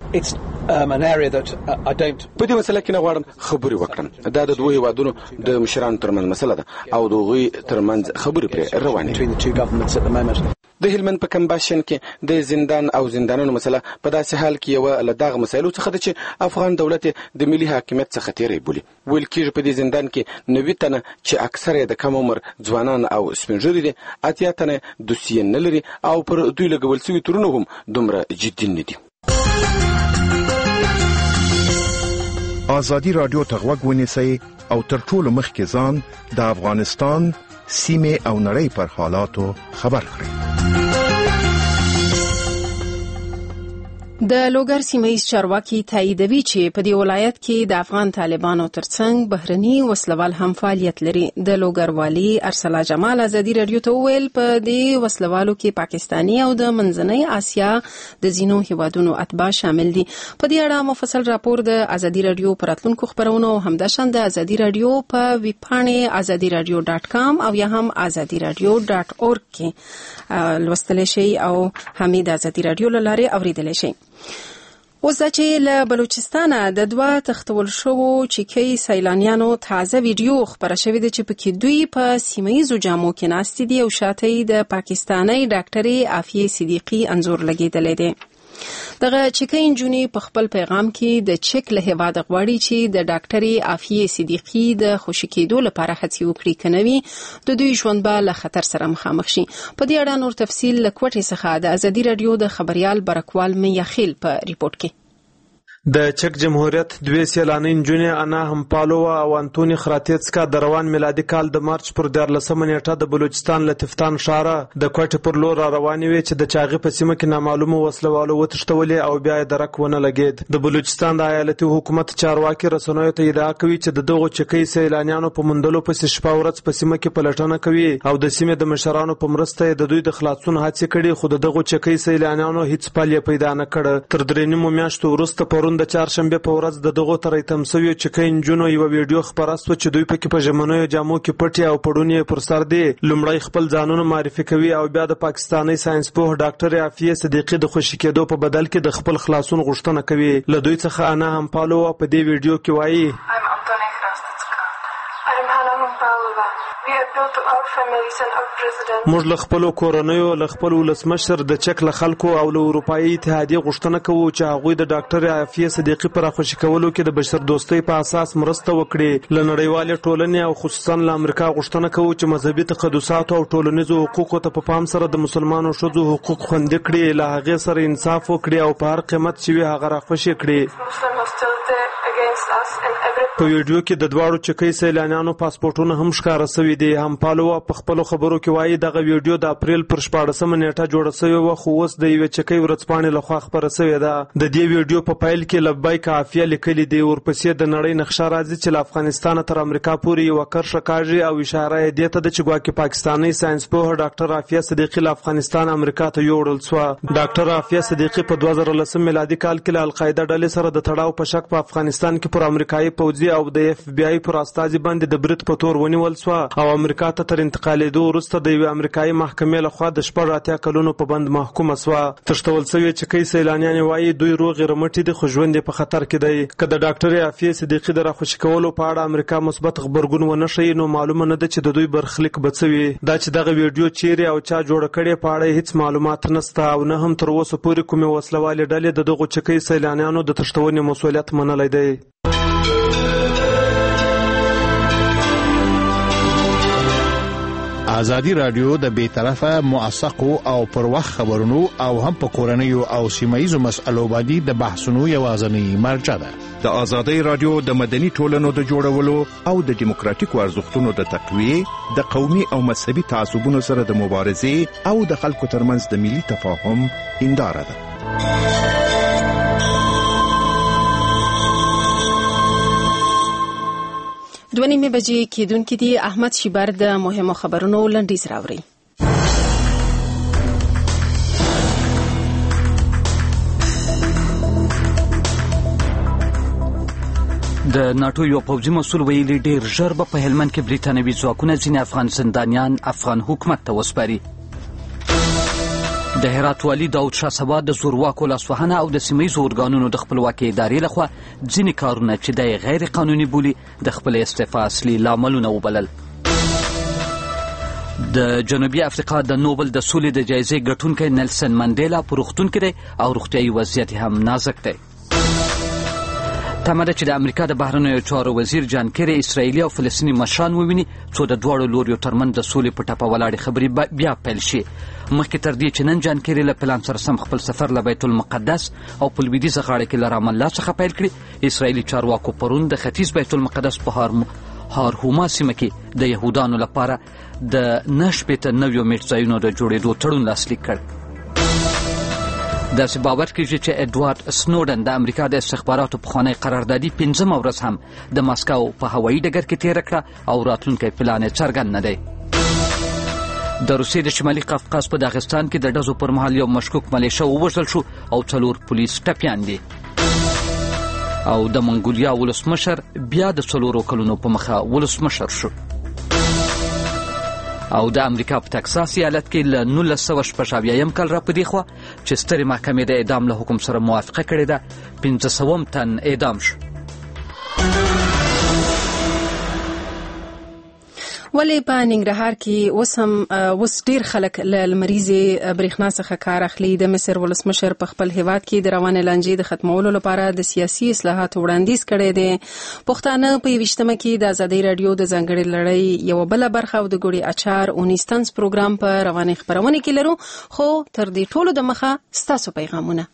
په دې مسله کې نه غواړم خبرې وکړم. دا د دوه هیوادونو د مشرانو ترمنځ مسله ده او د هغوی ترمنځ خبرې پرې روانې دي. د هلمند په کمباشن کې د زندان او زندانونو مسله په داسې حال کې یو له دغه مسایلو څخه ده چې افغان دولت د ملي حاکمیت څخه تیری بولي. ویل کېږي په دې زندان کې 90 تنه چې اکثره د کم عمر ځوانان او سپینږیري دي، 80 تنه دوسیې نه لري او پر دوی لګول شوي تورونه هم دومره جدي نه دي. ازادي رادیو ته غوږ ونیسئ او تر ټولو مخکې ځان د افغانستان سیمې او نړۍ پر حالاتو خبر کړئ. د لوګر سیمه‌یز چارواکي تاییدوي چې په دې ولایت کې د افغان طالبانو ترڅنګ بهرني وسلوال هم فعالیت لري. د لوګر والی ارسلا جمال ازادي رادیو ته ویل په دې وسلوالو کې پاکستاني او د منځنۍ آسیا د ځینو هیوادونو اتباع شامل دي. په دې اړه مفصل راپور د ازادي رادیو پر راتلونکو خبرونو همداشان د ازادي رادیو په ویبپاڼه azadiradio.com او یا هم azadiradio.org کې لوستل شي او هم د ازادي رادیو لاره اوریدل شي. اوس چې له بلوچستانه د دوه تختول شوو چیکي سیلانیانو تازه ویډیو خبره شوې ده چې پکې دوی په سیمه‌یزو جامو کې ناست دي او شاته د پاکستاني ډاکټري عافیه صدیقي انزور لګیدلې ده. دغه چیکي انجونی په خپل پیغام کې د چک له هیواد غواړي چې د ډاکټري عافیه صدیقي د خوشی کېدو لپاره هڅې وکړي، کنوي د دوی ژوند به له خطر سره مخامخ شي. په دې اړه نور تفصیل لکوټي څخه د ازادي رادیو د خبريال برکوال میاخیل په ریپورت کې. د چک جمهوریت دوی سیلانی انجونی انا همپالووا او انټونی خراتیڅکا د روان میلادي کال د مارچ پر 14 نیټه د بلوچستان لطفتان شاره د کوټې پر لور روانې وي چې د چاغي په سیمه کې نامعلومه وسلوالو وتښتولې او بیا یې درک ونه لګید. د بلوچستان د ایالتي حکومت چارواکي رسنیو ته ادعا کوي چې دغه چکي سیلانیانو په مندلو پسې شپه ورځ په سیمه کې پلټنه کوي او د سیمې د مشرانو په مرسته د دوی د خلاصون هڅې کړي، خو دغه چکي سیلانیانو هیڅ پالې پیدا نه کړ. تر درې نیمو میاشتو وروسته پرون د چهارشنبه په ورځ د دغه ترې تمسوي چکي انجونو یو ویډیو خبره سو چې دوی پکې په ژمنو جامو کې پټي او پړونی پر سر دي. لومړی خپل ځانونه معرفي کوي او بیا د پاکستاني ساينس پوه ډاکټر عافیه صدیقي د خوشی کېدو په بدل کې د خپل خلاصون غوښتنه کوي. له دوی څخه انا همپالووا په دې ویډیو کې وایي موږ له خپل کورنیو له خپل ولسمشر د چک له خلکو او له اروپאי اتحادیه غوښتنه کوو چې هغوی د ډاکټر عافیه صدیقي پر خوشی کولو کې د بشر دوستۍ په اساس مرسته وکړي. له نړیوال ټولنې او خصوصا له امریکا غوښتنه کوو چې مذهبي تقدسات او ټولنیزو حقوقو ته په پام سره د مسلمانانو شذو حقوق خوندي کړي، له هغه سره انصاف وکړي او په هر قیمت چې وي هغه راخوشي کړي. په ویډیو کې د دواړو چکي سیلانیانو پاسپورتونه هم ښکاره شوي دي. همپالووا په خپل خبرو کې وایي دغه ویډیو د اپریل پر 14 نیټه جوړه شوې و، خو اوس د یو چکي ورځپاڼې لخوا خبره شوې ده. د دې ویډیو په فایل کې لبیک عافیه لیکلي دی. ورپسې د نړۍ نقشه راځي چې له افغانستان تر امریکا پورې یو کرښه کاږي او اشاره یې دې ته ده چې ګواکې پاکستاني ساينس پوه ډاکټر عافیه صدیقي له افغانستان امریکا ته یوړل شو. ډاکټر عافیه صدیقي په 2010 میلادي کال کې له القاعده ډلې سره د تړاو په شک په افغانستان کې کې پر امریکایي پوځي او د اف بی آی پر استازي باندې د برید په تور ونیول شو او امریکا ته تر انتقالېدو وروسته د یوې امریکایي محکمې لخوا د 80 کلونو په بند محکومه شوه. تښتول شوې چکۍ سیلانیان وایي دوی روغې رمټې دي خو ژوند یې په خطر کې دی. که د ډاکټر عافیه صدیقي د راخوشي کولو په اړه امریکا مثبت خبرګون ونه ښیي نو معلومه نه ده چې د دوی برخلیک به څه وي. دا چې دغه ویډیو چیرې او چا جوړه کړې په اړه هیڅ معلومات نشته او نه هم تر اوسه پورې کومې وسلوالې ډلې د دغو چکۍ سیلانیانو د تښتونې مسؤلیت منلی دی. ازادي رادیو د بیطرفه موثقو او پر وخت خبرونو او هم په کورنیو او سیمایي مسألو باندې د بحثونو یوازینی مرجع ده. د ازادي رادیو د مدني ټولنو د جوړولو او د دیموکراتیکو ارزښتونو د تقویه د قومي او مذهبي تعصبونو سره د مبارزې او د خلکو ترمنځ د ملي تفاهم هنداره ده. دوه بجې کېدونکې دي. احمد شیبر د مهمو خبرونو لنډیز راوړي. د ناتو یو پوځي مسؤل ویلي ډیر ژر به په هلمند کې بریتانوي ځواکونه ځینې افغان زندانیان افغان حکومت ته وسپاري. د هرات والي داود شاه سبا د زورواکو لاسوهنه او د سیمهیزو ارګانونو د خپلواکۍ ادارې لخوا ځینې کارونه چې د غیر قانوني بولي د خپل استعفا اصلي لاملونه وبلل. د جنوبي افریقا د نوبل د سولې د جایزې ګټونکی نیلسن منډیلا په روغتون کې دی او روغتیایي وضعیت هم نازک دی. تمه ده چې د امریکا د بهرنیو چارو وزیر جان کیری اسرائیلي او فلسطیني مشران وویني څو د دواړو لوریو ترمنځ د سولې په ټپه ولاړې خبرې بیا پیل شي. مخکې تر دې چې نن جان کیری له پلان سره سم خپل سفر له بیت المقدس او په لویدیځه غاړه کې له رام الله څخه پیل کړي، اسرائیلي چارواکو پرون د ختیځ بیت المقدس په هارهوما سیمه کې د یهودانو لپاره د 9 میټ ځایونو د جوړېدو تړون لاسلیک کړ. داسې باور کېږي چې اډوارډ سنوډن د امریکا د استخباراتو پخوانی قراردادي 5 ورځ هم د ماسکو په هوایي ډګر کې تېره کړه او راتلونکی پلان یې څرګند نه دی. د روسیې د شمالي قفقاز په داغستان کې د ډزو پر مهال یو مشکوک ملیشه ووژل شو او 4 پولیس ټپیان دي. او د منګولیا ولسمشر بیا د 4 کلونو په مخه ولسمشر شو. او د امریکا په تکساس ایالت کې له 1970 کال را پدې خوا چې سترې محکمې د اعدام له حکم سره موافقه کړې ده 500 تن اعدام شو. ولې په ننګرهار کې اوس ډیر خلک له لمریزې برېښنا څخه کار اخلي؟ د مصر ولسمشر په خپل هیواد کې د روانې لانجې د ختمولو لپاره د سیاسي اصلاحاتو وړاندیز کړی دی. پښتانه په 21مه کې د ازادي رادیو د ځانګړې لړۍ یو بل برخه او د ګوړې اچار 19 طنز پروګرام په روانې خبرونه کې لرو، خو تر دې ټولو د مخه ستاسو پیغامونه.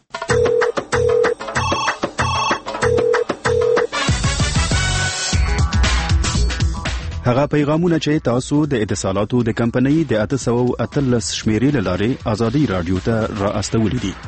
هغه پیغامونه چې تاسو د اتصالاتو د کمپنۍ د 813 شمیرې لاره ازادي رادیو ته را استولې دي.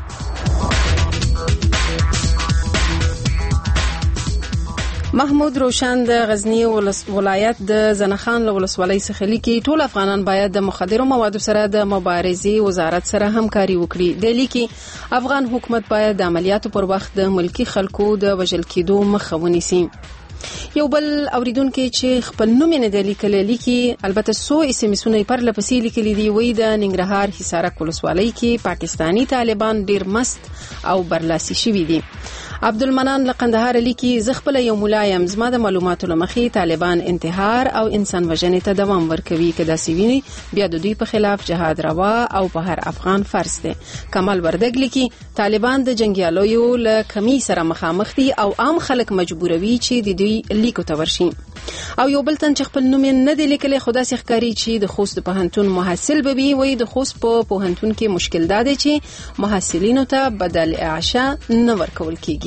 محمود روشن د غزنی ولایت د زنخان ولسوالۍ څخه لیکي ټول افغانان باید د مخدرو موادو سره د مبارزې وزارت سره همکاري وکړي. د لیکي افغان حکومت باید د عملیاتو پر وخت د ملکی خلکو د وژل کېدو مخه ونیسي. یو بل اوریدونکو چې خپل نوم نه دی لیکلی لیکي البته سو اسمسونه پر لپسې لیکلي دی، وی د ننګرهار حصارک ولسوالۍ کې پاکستانی طالبان ډیر مست او برلاسي شوي دي. عبدالمنان لقندهار لیکي زه خپل یو ملایم زما د معلوماتو لمخې طالبان انتحار او انسان وژنې ته دوام ورکوي، که داسې ویني بیا د دوی په خلاف جهاد روا او په هر افغان فرض دی. کمال وردګ لیکي طالبان د جنگیالیو له کمی سره مخامخ دي او عام خلک مجبوروي چې د دوی لیکو ته ورشي. او یو بل تن چې خپل نوم نه دی لیکلی خو داسې ښکاري چې د خوست پوهنتون محصل به وي، وایي د خوست په پوهنتون کې مشکل دا دی چې محصلینو ته بدل اعاشه نه ورکول کیږي.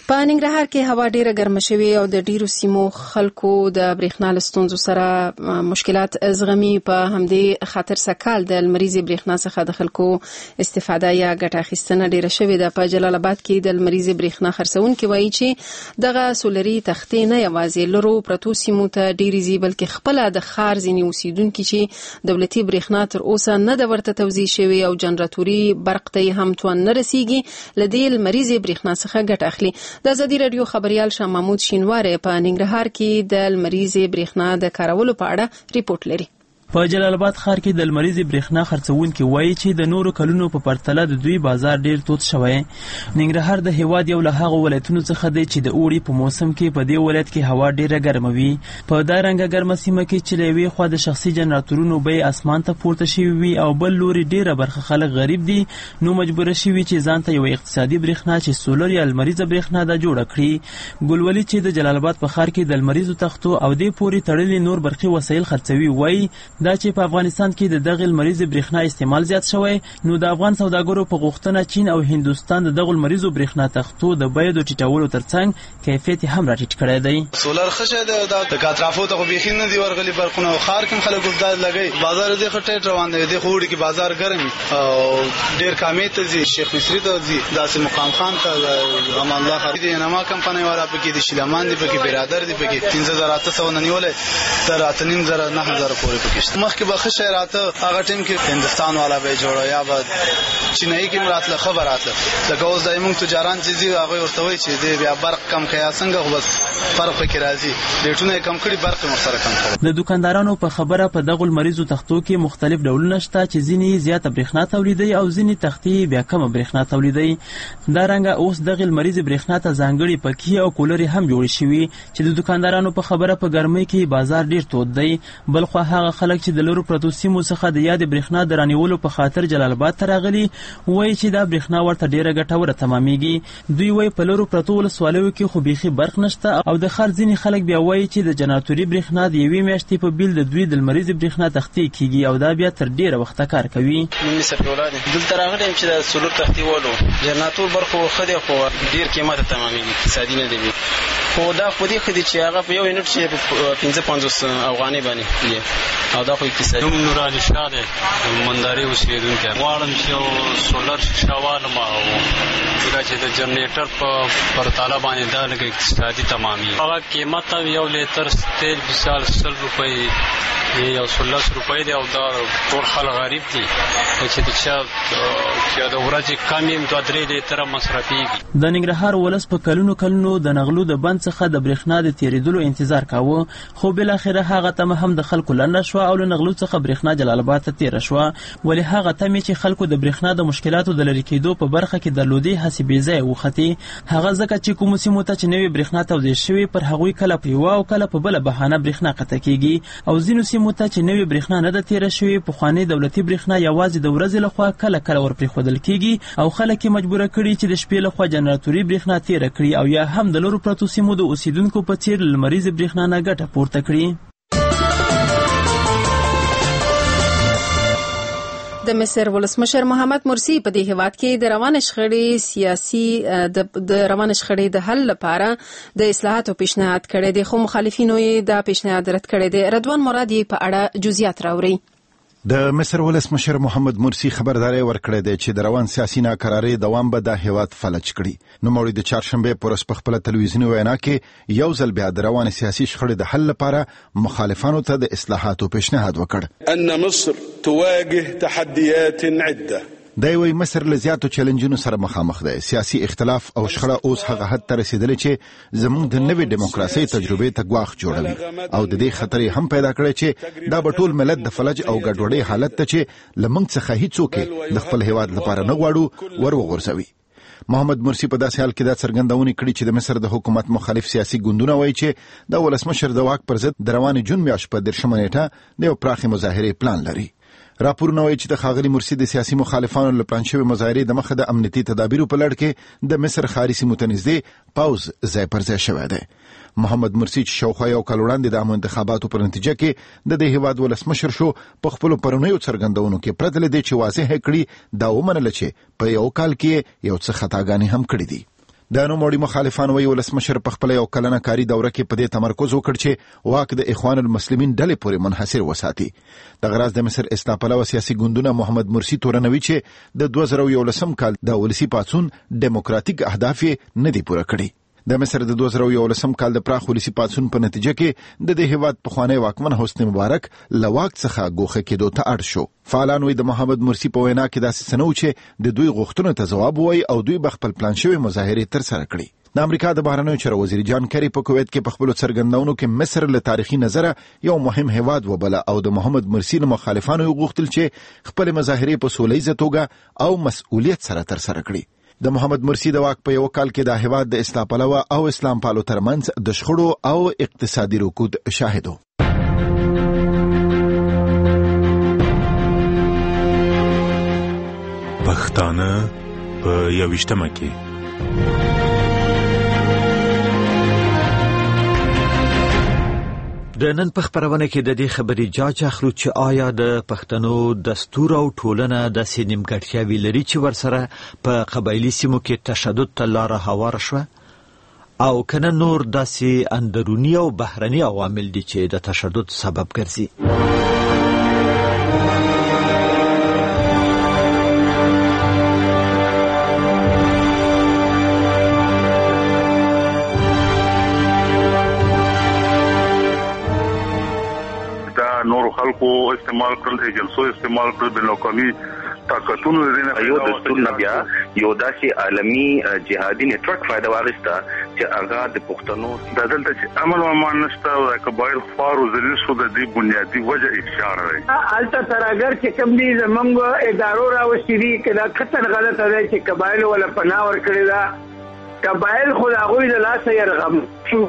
په ننګرهار کې هوا ډیره ګرمه شوې او د ډیرو سیمو خلکو د برېښنا له ستونزو سره مشکلات زغمي. په همدې خاطر سکهال د لمریزې برېښنا څخه د خلکو استفاده یا ګټه اخیستنه ډیره شوې ده. په جلال آباد کې د لمریزې برېښنا خرڅونکي وایي چې دغه سولري تختې نه یوازې لرو پرتو سیمو ته ډیرې ځي بلکې خپل د ښار ځینې اوسیدونکي چې دولتي برېښنا تر اوسه نه د ورته توزیع شوی او جنراتوري برق ته هم توان نه رسیږي لدې لمریزې برېښنا څخه ګټه اخلي. د ازادي رادیو خبريال شاه محمود شینواری په ننګرهار کې د لمریزې برېښنا د کارولو په اړه ریپورت لري. په جلال آباد ښار کې د لمریزې برېښنا خرڅونکي وایي چې د نورو کلونو په پرتله د دوی بازار ډیر تود شوی. ننګرهار د هیواد یو له هغو ولایتونو څخه دی چې د اوړي په موسم کې په دې ولایت کې هوا ډیره ګرمه وي. په دا رنګه ګرمه سیمه کې چې له یوې خوا د شخصي جنراتورونو بیې اسمان ته پورته شوي وي او بل لوري ډیره برخه خلک غریب دي نو مجبور شوي چې ځان ته یو اقتصادي برېښنا چې سولر یا لمریزه برېښنا د جوړه کړي. ګلولي چې د جلال آباد په ښار کې د لمریزو تختو او دې پورې تړلي نور برقي وسایل خرڅوي وایي دا چې په افغانستان کې د دغه لمریزې برېښنا استعمال زیات شوی نو د افغان سوداګرو په غوښتنه چین او هندوستان د دغه لمریزو برېښنا تختو د بیې د ټیټولو ترڅنګ کیفیت هم راټیټ کړی دی. سولر خشه د کاترافو ته بيخي نه دی ورغلي برقونه خار کوم خلک ګزداد لګي بازار دې خټه روان دی د خوړي کې بازار ګرمي او ډیر کامې ته زی شیخ مصری ته زی داسې مقام خان ته امان الله خرید انما کمپنی والا پکې د شلمان دی پکې برادر دی پکې 3800 نیولې تر 9000 9000 پورې پکې مخکې به خشه راته هغه ټیم کې هندستان والا به جوړو یا به چینایي کې مراتله خبراته لکه اوس د موږ تجاران چې زی هغه ورته وایي چې د بیا برق کم کیا څنګه بس فرق کې راځي ډیټونه کم کړي برق مو سره کم کړي. د دکاندارانو په خبره په دغه لمریزو تختو کې مختلف ډولونه شته چې ځینې زیاته برېښنا تولیدوي او ځینې تختې بیا کمه برېښنا تولیدوي. دا رنګه اوس دغه لمریزې برېښنا ته ځانګړي پکې او کولري هم جوړ شوي چې د دکاندارانو په خبره په ګرمۍ کې بازار ډیر تود دی. بلخو هغه خلک چې د لورو پرتو سیمو څخه د یاد برېښنا د رانیولو په خاطر جلال آباد ته راغلي وایي چې دا برېښنا ورته ډیره ګټوره تمامېږي. دوی وایي په لورو پرتو ولسوالیو کې خو بیخي برق نشته او د ښار ځینې خلک بیا وایي چې د جنراتوري برېښنا د یوې میاشتې په بیل د دوی د لمریزې برېښنا تختې کیږي او دا بیا تر ډیره وخته کار کوي. دلته راغلی یم چې د سولر تختې ولو جنراتور برق خو ښه دی خو ډیر قیمته تمامېږي اقتصادي نه دی خو دا خو دې ښه دی چې هغه په یو یونټ چې په 55 افغانۍ باندې دی او دا خو اقتصادي. نوم نور علي شاه دی منداري اوسېدونکی غواړم چې یو سولر شیشه والم او ځکه چې د جنریټر په پرتاله باندې دا لږ اقتصادي تمامېږي. هغه قیمت یو لیتر تیل مثال 100 روپۍ یو 16 روپۍ دی او دا ټول خلک غریب دي چې د چا د ورځې کم یې 2-3 لیتره مصرفېږي. د ننګرهار ولس په کلونو کلونو د نغلو د بند څخه د برېښنا د تېرېدلو انتظار کاوه خو بالاخره هغه تمه هم د خلکو لنډه شوه او له نغلو څخه برېښنا جلال آباد ته تېره شوه. ولې هغه تمې چې خلکو د برېښنا د مشکلاتو د لرې کېدو په برخه کې درلودې هسې بې ځایه وختې. هغه ځکه چې کومو سیمو ته چې نوې برېښنا توزیع شوې پر هغوی کله په یوه او کله په بله بهانه برېښنا قطع کېږي او ځینو سیمو ته چې نوې برېښنا نه ده تېره شوې پخوانۍ دولتي برېښنا یوازې د ورځې لخوا کله کله ورپرېښودل کېږي او خلک یې مجبوره کړي چې د شپې لخوا جنراتوري برېښنا تېره کړي او یا هم د لرو پرتو سیمو د اوسیدونکو په څېر لمریزې برېښنا نه ګټه پورته کړي. د مصر ولسمشر محمد مرسی په دې هیواد کې د روان شخړې سیاسي د روان شخړې د حل لپاره د اصلاحاتو پیشنهاد کړی دی خو مخالفینو یې دا پیشنهاد رد کړی دی. رضوان مراد یې په اړه جزئیات راوړي. د مصر ولسمشر محمد مرسی خبرداري ورکړې ده چې د روان سیاسي ناکرارۍ دوام به د هیواد فلج کړي. نو موري د چهارشنبه پر ورځ په خپل تلویزیوني وینا کې یو ځل بیا د روان سیاسي شخړې د حل لپاره مخالفانو ته د اصلاحاتو پیشنهاد وکړ. ان مصر تواجه تحديات عده دی وی مصر له زیاتو چیلنجونو سره مخامخ ده. سیاسي اختلاف او شخړه اوس هغه حد ته رسیدلې چې زموږ د نوې دیموکراسي تجربه ته ګواښ جوړوي او د دې خطر هم پیدا کړی چې دا به ټول ملت د فلج او ګډوډۍ حالت ته چې لمنګ څخه هیڅوک د خپل هیواد لپاره نه غواړو ورغورځوي. محمد مرسی په داسې حال کې دا څرګندونه کړې چې د مصر د حکومت مخالف سیاسي ګوندونه وایي چې د ولسمشر د واک پر ضد د روان جون میاشت په 10 نیټه د یو پراخه مظاهره پلان لري. راپورونه وایي چې د خاغلی مرسی د سیاسي مخالفانو له پلان شوی مظاهرې د مخه د امنیتي تدابیرو په لړ کې د مصر خاري سیمو ته نږدې پاوز ځای پر ځای شوی دی. محمد مرسی چې شاوخوا یو کال وړاندې د عامو انتخاباتو پر نتیجه کې د دې هیواد ولسمشر شو په خپلو پرونیو څرګندونو کې پرته له دې چې واضح کړي دا ومنله چې په یو کال کې یو څه خطاګانې هم کړې دي. د نوموړي مخالفان وایي ولسمشر په خپل یو کلنه کاري دوره کې په دې تمرکز وکړ چې واک د اخوان المسلمین ډلې پورې منحصر وساتي. د غراز د مصر اصلاح پلوه سیاسي ګوندونه محمد مرسي تورنوي چې د 2011 کال د ولسي پاڅون ډیموکراتیک اهداف نه دي پوره کړي. د مصر د 2011 کال د پراخ ولسي پاڅون په نتیجه کې د دې هیواد پخوانی واکمن حسنی مبارک له واک څخه ګوښه کېدو ته اړ شو. فعالان وایي د محمد مرسي په وینا کې داسې څه نه و چې د دوی غوښتنو ته ځواب ووایي او دوی به خپل پلان شوي مظاهرې ترسره کړي. د امریکا د بهرنیو چارو وزیر جان کری په کویت کې په خپلو څرګندونو کې مصر له تاریخي نظره یو مهم هیواد وبله او د محمد مرسي له مخالفانو غوښتل چې خپل مظاهرې په سوله ییزه توګه او مسؤلیت سره ترسره کړي. د محمد مرسي د واک په یو کال کې د هیواد د اصلاح پلوه او اسلام پالو ترمنځ د شخړو او اقتصادي رکود شاهد و. پښتانه په 21مه کې د نن په خبرونه کې د دې خبرې جاج اخلو چې آیا د پښتنو دستور او ټولنه د نیمګړتیاوې لري چې ورسره په قبایلي سیمو کې تشدد ته لاره هواره شوه او کنه نور داسې اندرونی او بهرني عوامل دي چې د تشدد سبب ګرځي. نور خلکو استعمال کړل ایجنسو استعمال کړل بین الاقوامي طاقتونو د یو دستور نه بیا یو داسې عالمي جهادي نتورک فائدہ واغسته چې هغه د پښتنو د دلته چې امن او امان نشته او قبایل خوار او ذلیل شو د دې بنیادی وجه اشاره لري. البته ترګر چې کوم دي زمونږ ادارو راوستي دي کله کتن غلطه ده چې قبایل ولا پناه ور کړی دا قبایل خو هغه د لاسه يرغم شو.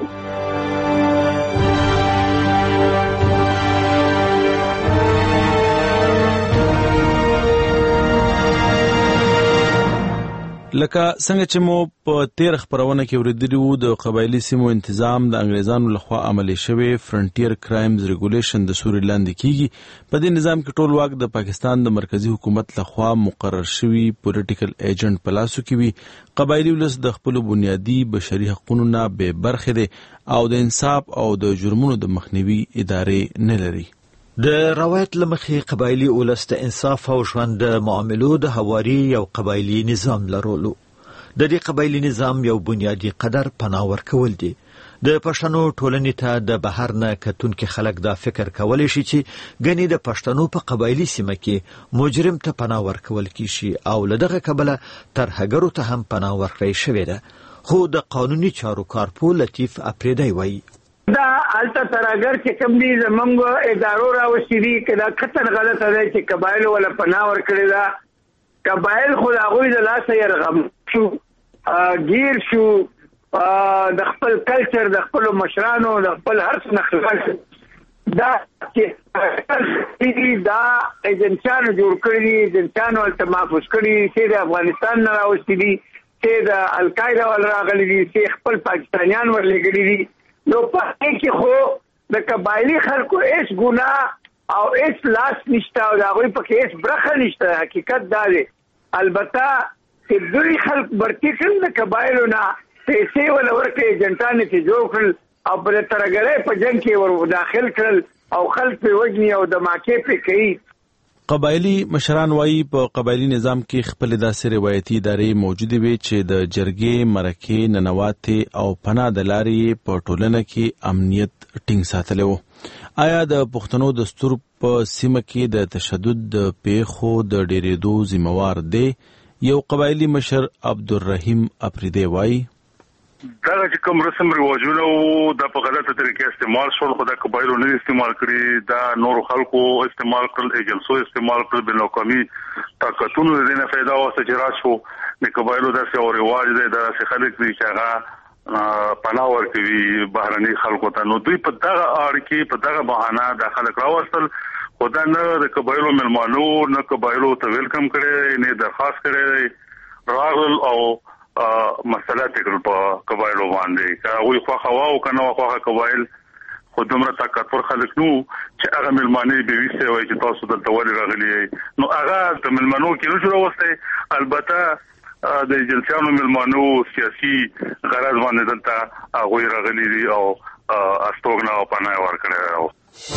لکه څنګه چې مو په 13 خبرونه کې ورېدلی وو د قبایلی سیمو انتظام د انګریزانو لخوا عملي شوی فرنټیر کرایمز ریګولیشن د سوري لاندې کیږي. په دې نظام کې ټول واک د پاکستان د مرکزی حکومت لخوا مقرر شوی پولیټیکل ایجنټ په لاسو کې وي. قبایلی ولس د خپل بنیادی بشري حقوقو نه بې برخې دي او د انصاف او د جرمونو د مخنیوي ادارې نه لري. د روایت لمخې قبایلی ولس د انصاف او ژوند د معاملو د هواري یو قبایلی نظام لرلو. د دې قبایلی نظام یو بنیادی قدر پناه ورکول دي. د پښتنو ټولنې ته د بهر نه کتونکي خلک دا فکر کولی شي چې ګنې د پښتنو په قبایلی سیمه کې مجرم ته پناه ورکول کیشي او له دغه کبله ترهګرو ته هم پناه ورکړی شوې ده. خو د قانوني چارو کارپو لطیف اپریدی وایي دا البته ترګر چې کوم دي زمونږ ادارو راوستي دي کله کتن غلطه ده چې قبایل ولا پناه ور کړی دا قبایل خو هغه د لاسه يرغم شو گیر شو د خپل کلچر د خپل مشرانو د خپل هر څه نخلاص دا چې دا ایجنټانو جوړ کړی دي ایجنټانو ته محفوظ کړی چې د افغانستان نه راوستي دي چې د القاعده ول راغلي دي چې خپل پاکستانیان ورلګړي دي. نو په کې خو د قبایلی خلکو هیڅ ګناه او هیڅ لاس نشته او هغوی پکې هیڅ برخه نشته. حقیقت دا دی البته چې دوی خلک برتی کړل د قبایلو نه پیسې ولا ورکړي ایجنټانو ته جوړ کړل او په ترګرۍ په جنګ کې ور داخل کړل او خلک په وجني او د ماکې په کوي. قبایلی مشران وایي په قبایلی نظام کې خپل داسې روایتي ادارې موجودې وي چې د جرګې مرکې ننواتې او پناه د لارې په ټولنه کې امنیت ټینګ ساتلی وو. آیا د پښتنو دستور په سیمه کې د تشدد د پیښو د ډېرېدو ذمہوار دی؟ یو قبایلی مشر عبدالرحیم اپریدی وایي دا چې کوم رسم رواجونه او د په غلطه طریقې استعمال شول خو د قبایلو نه استعمال کړي دا نور خلکو استعمال کړل ایجنسو استعمال کړل بین الاقوامي طاقتونو د نه فائدہ واسطه چې راشو د قبایلو داسې او رواج دی دا چې خلک دي چې هغه پناه ورکوي بهرني خلکو ته. نو دوی په دغه اړ کې په دغه بهانه د خلک راوستل خو دا نه د قبایلو ملمانو نه قبایلو ته ویلکم کړي نه درخواست کړي راغل او مسله تکرل په قبایلو باندې که وی خو خوا او کنه خو قبایل خو دومره طاقتور خلک نو چې هغه ملمانه به ویسه وای چې تاسو د تول راغلي نو هغه د ملمنو کې نو جوړ وسته. البته د ایجنسیانو ملمانو سیاسي غرض باندې دلته هغه راغلي دي او استوګنا او پناه ورکړي.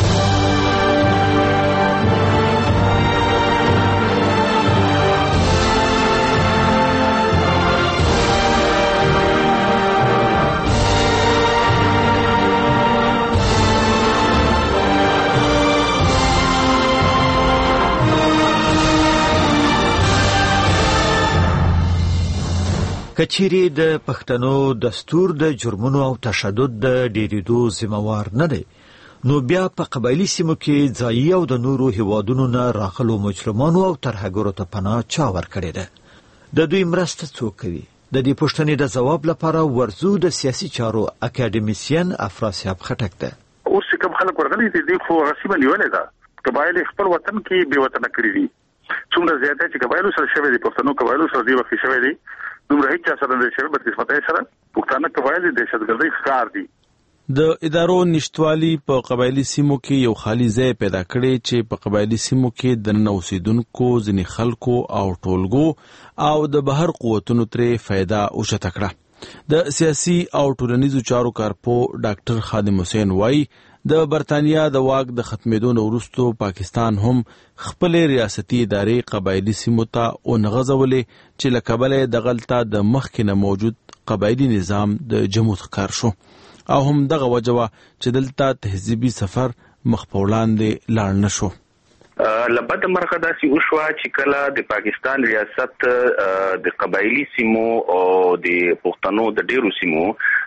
کچيري د پښتنو دستور د جرمونو او تشدد د ډیریدو ذمہوار نه دی، نو بیا په قبایلی سیمو کې ځایي او د نورو هیوادونو نه راغلو مجرمانو او ترهګرو ته پناه چا ورکړې ده؟ د دوی مرسته څوک کوي؟ د دې پوښتنې د ځواب لپاره ورزو د سیاسي چارو اکاډمیسین افراسیاب خټک ده. اوس کوم خلک ورغلي دي خو غصب نیولې ده، قبایل خپل وطن کې به وطن کړی دي. څومره زیاته چې قبایلو سره شوی دي، پښتنو قبایلو سره دی وخت شوی دي، دومره هیڅ سره د شربت بدقسمتۍ سره پښتانه قبایل د دهشتګردۍ ښکار دي. د ادارو نشټوالي په قبایلی سیمو کې یو خالی ځای پیدا کړي چې په قبایلی سیمو کې د نن اوسیدونکو ځینې خلکو او ټولګو او د بهر قوتونو ترې فایده اوچته کړه. د سیاسي او ټولنیزو چارو کارپو ډاکټر خادم حسین وایي د برتانیا د واک د ختمېدو نه وروسته پاکستان هم خپل ریاستي ادارې قبایلی سیمو ته ونغځولې چې له کبله دغلته د مخکې نه موجود قبایلی نظام د جمود ښکار شو او هم دغه وجوه چې دلته تهذیبي سفر مخ په وړاندې لاړ نه شو. لبد مرخه داسې وشوه چې کله د پاکستان ریاست د قبایلی سیمو او د پښتنو د ډیرو سیمو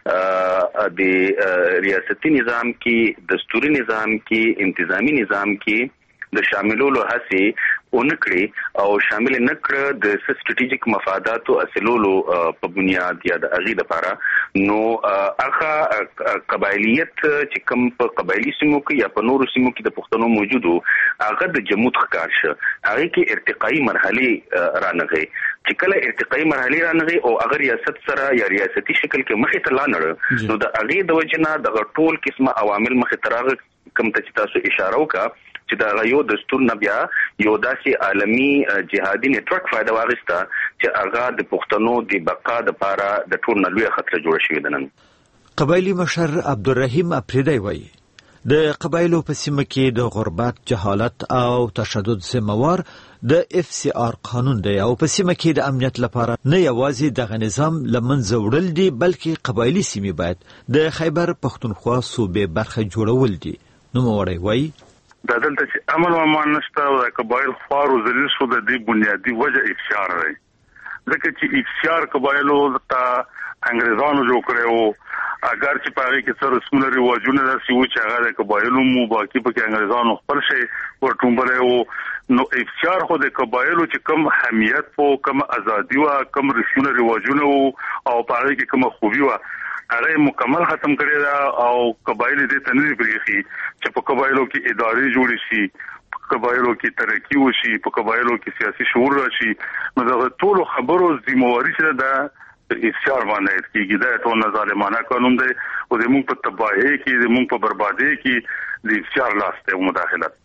د ریاستي نظام کې، دستوري نظام کې، انتظامی نظام کې د شاملولو هڅې ونکړي او شامل نکړه د سټریټیجیک مفاداتو اصلولو په بنیاد یا د اغې لپاره، نو هغه قبایلیت چې کوم په قبایلی سیمو کې یا په نورو سیمو کې د پښتنو موجودو هغه د جمود ښکار شو. هغه کې ارتقایي مرحله رانغی چې کله ارتقایي مرحله رانغی او هغه ریاست سره یا ریاستي شکل کې مخې ته لاړ، نو د هغې د وجنه د ټول قسمه عوامل مخې ته راغلي کوم ته چې تاسو اشاره وکړه چې دا یو دستور نه بیا یو داسې عالمي جهادي نتورک فائدہ واغسته چې هغه د پښتنو د بقا لپاره د ټول نه لوی خطر جوړ شوی دی. نن قبایلی مشر عبدالرحیم افریدی وایي د قبایلو په سیمه کې د غربت، جهالت او تشدد ذمہوار د FCR قانون دی او په سیمه کې د امنیت لپاره نه یوازې دغه نظام لمنځه وړل دي بلکې قبایلی سیمې باید د خیبر پښتونخوا صوبې برخه جوړول دي. نوموړی وایي دا دلته چې امن و امان نشته او د قبایل خوار او ذلیل شو د دې بنیادی وجه افشار دی، ځکه چې افشار قبایلو ته انګریزانو جوړ کړی وو. اگر چې په هغې کې څه رسمونه رواجونه داسې وو چې هغه د قبایلو مو باقي پکې انګریزانو خپل شی ورټومبلی وو، نو افشار خو د قبایلو چې کوم حمیت وو، کوم ازادي وه، کوم رسمونه رواجونه وو او په هغې کې کومه خوبي وه هغه مکمل ختم کړی دا او قبایل دې ته نه پرېږي چې په قبایلو کې ادارې جوړې شي، په قبایلو کې ترقي وشي، په قبایلو کې سیاسي شعور راشي. نو دغه ټولو خبرو ذمہواري چې ده افشار باندې کېږي. دا ټول ظالمانه قانون دی او زموږ په تباهۍ کې، زموږ په بربادۍ کې د افشار لاس دی مداخلت.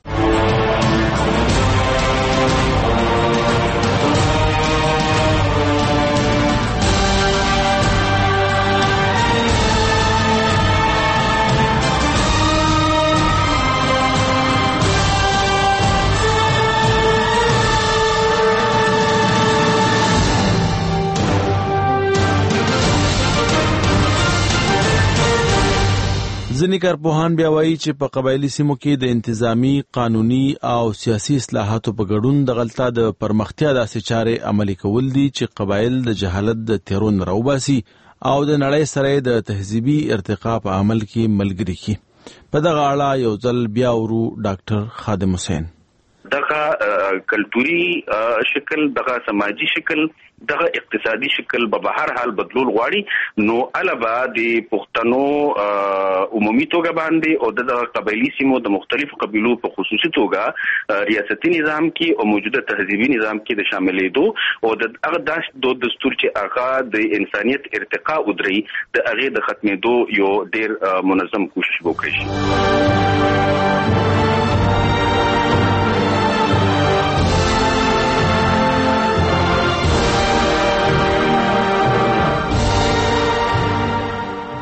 ځینې کارپوهان بیا وایي چې په قبایلی سیمو کې د انتظامی، قانوني او سیاسي اصلاحاتو په ګډون دغلته د پرمختیا داسې چارې عملي کول دي چې قبایل د جهالت د تیرو نه راوباسي او د نړۍ سره د تهذیبي ارتقا په عمل کې ملګري کړي. په دغه اړه یو ځل بیا ورو ډاکټر خادم حسین دغه کلتوري شکل، دغه سماجی شکل، دغه اقتصادي شکل به هر حال بدلول غواړي، نو علاوه د پښتنو عمومي توګه باندې او د قبایلی سیمو د مختلفو قبیلو په خصوصي توګه ریاستي نظام کې او موجوده تهذیبي نظام کې د شاملېدو او د هغه داسې دستور چې هغه د انسانیت ارتقا ودري د هغې د ختمېدو یو ډېر منظم کوشش وکړي شي.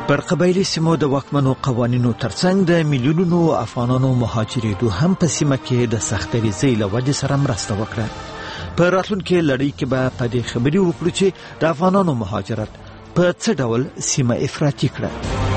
پر قبایلی سیمو د واکمنو قوانینو ترڅنګ د میلیونونو افغانانو مهاجرېدو هم په سیمه کې د سختې ریزۍ له وجې سره مرسته وکړه. په راتلونکي لړۍ کې به په دې خبرې وکړو چې د افغانانو مهاجرت په څه ډول سیمه افراطي کړه.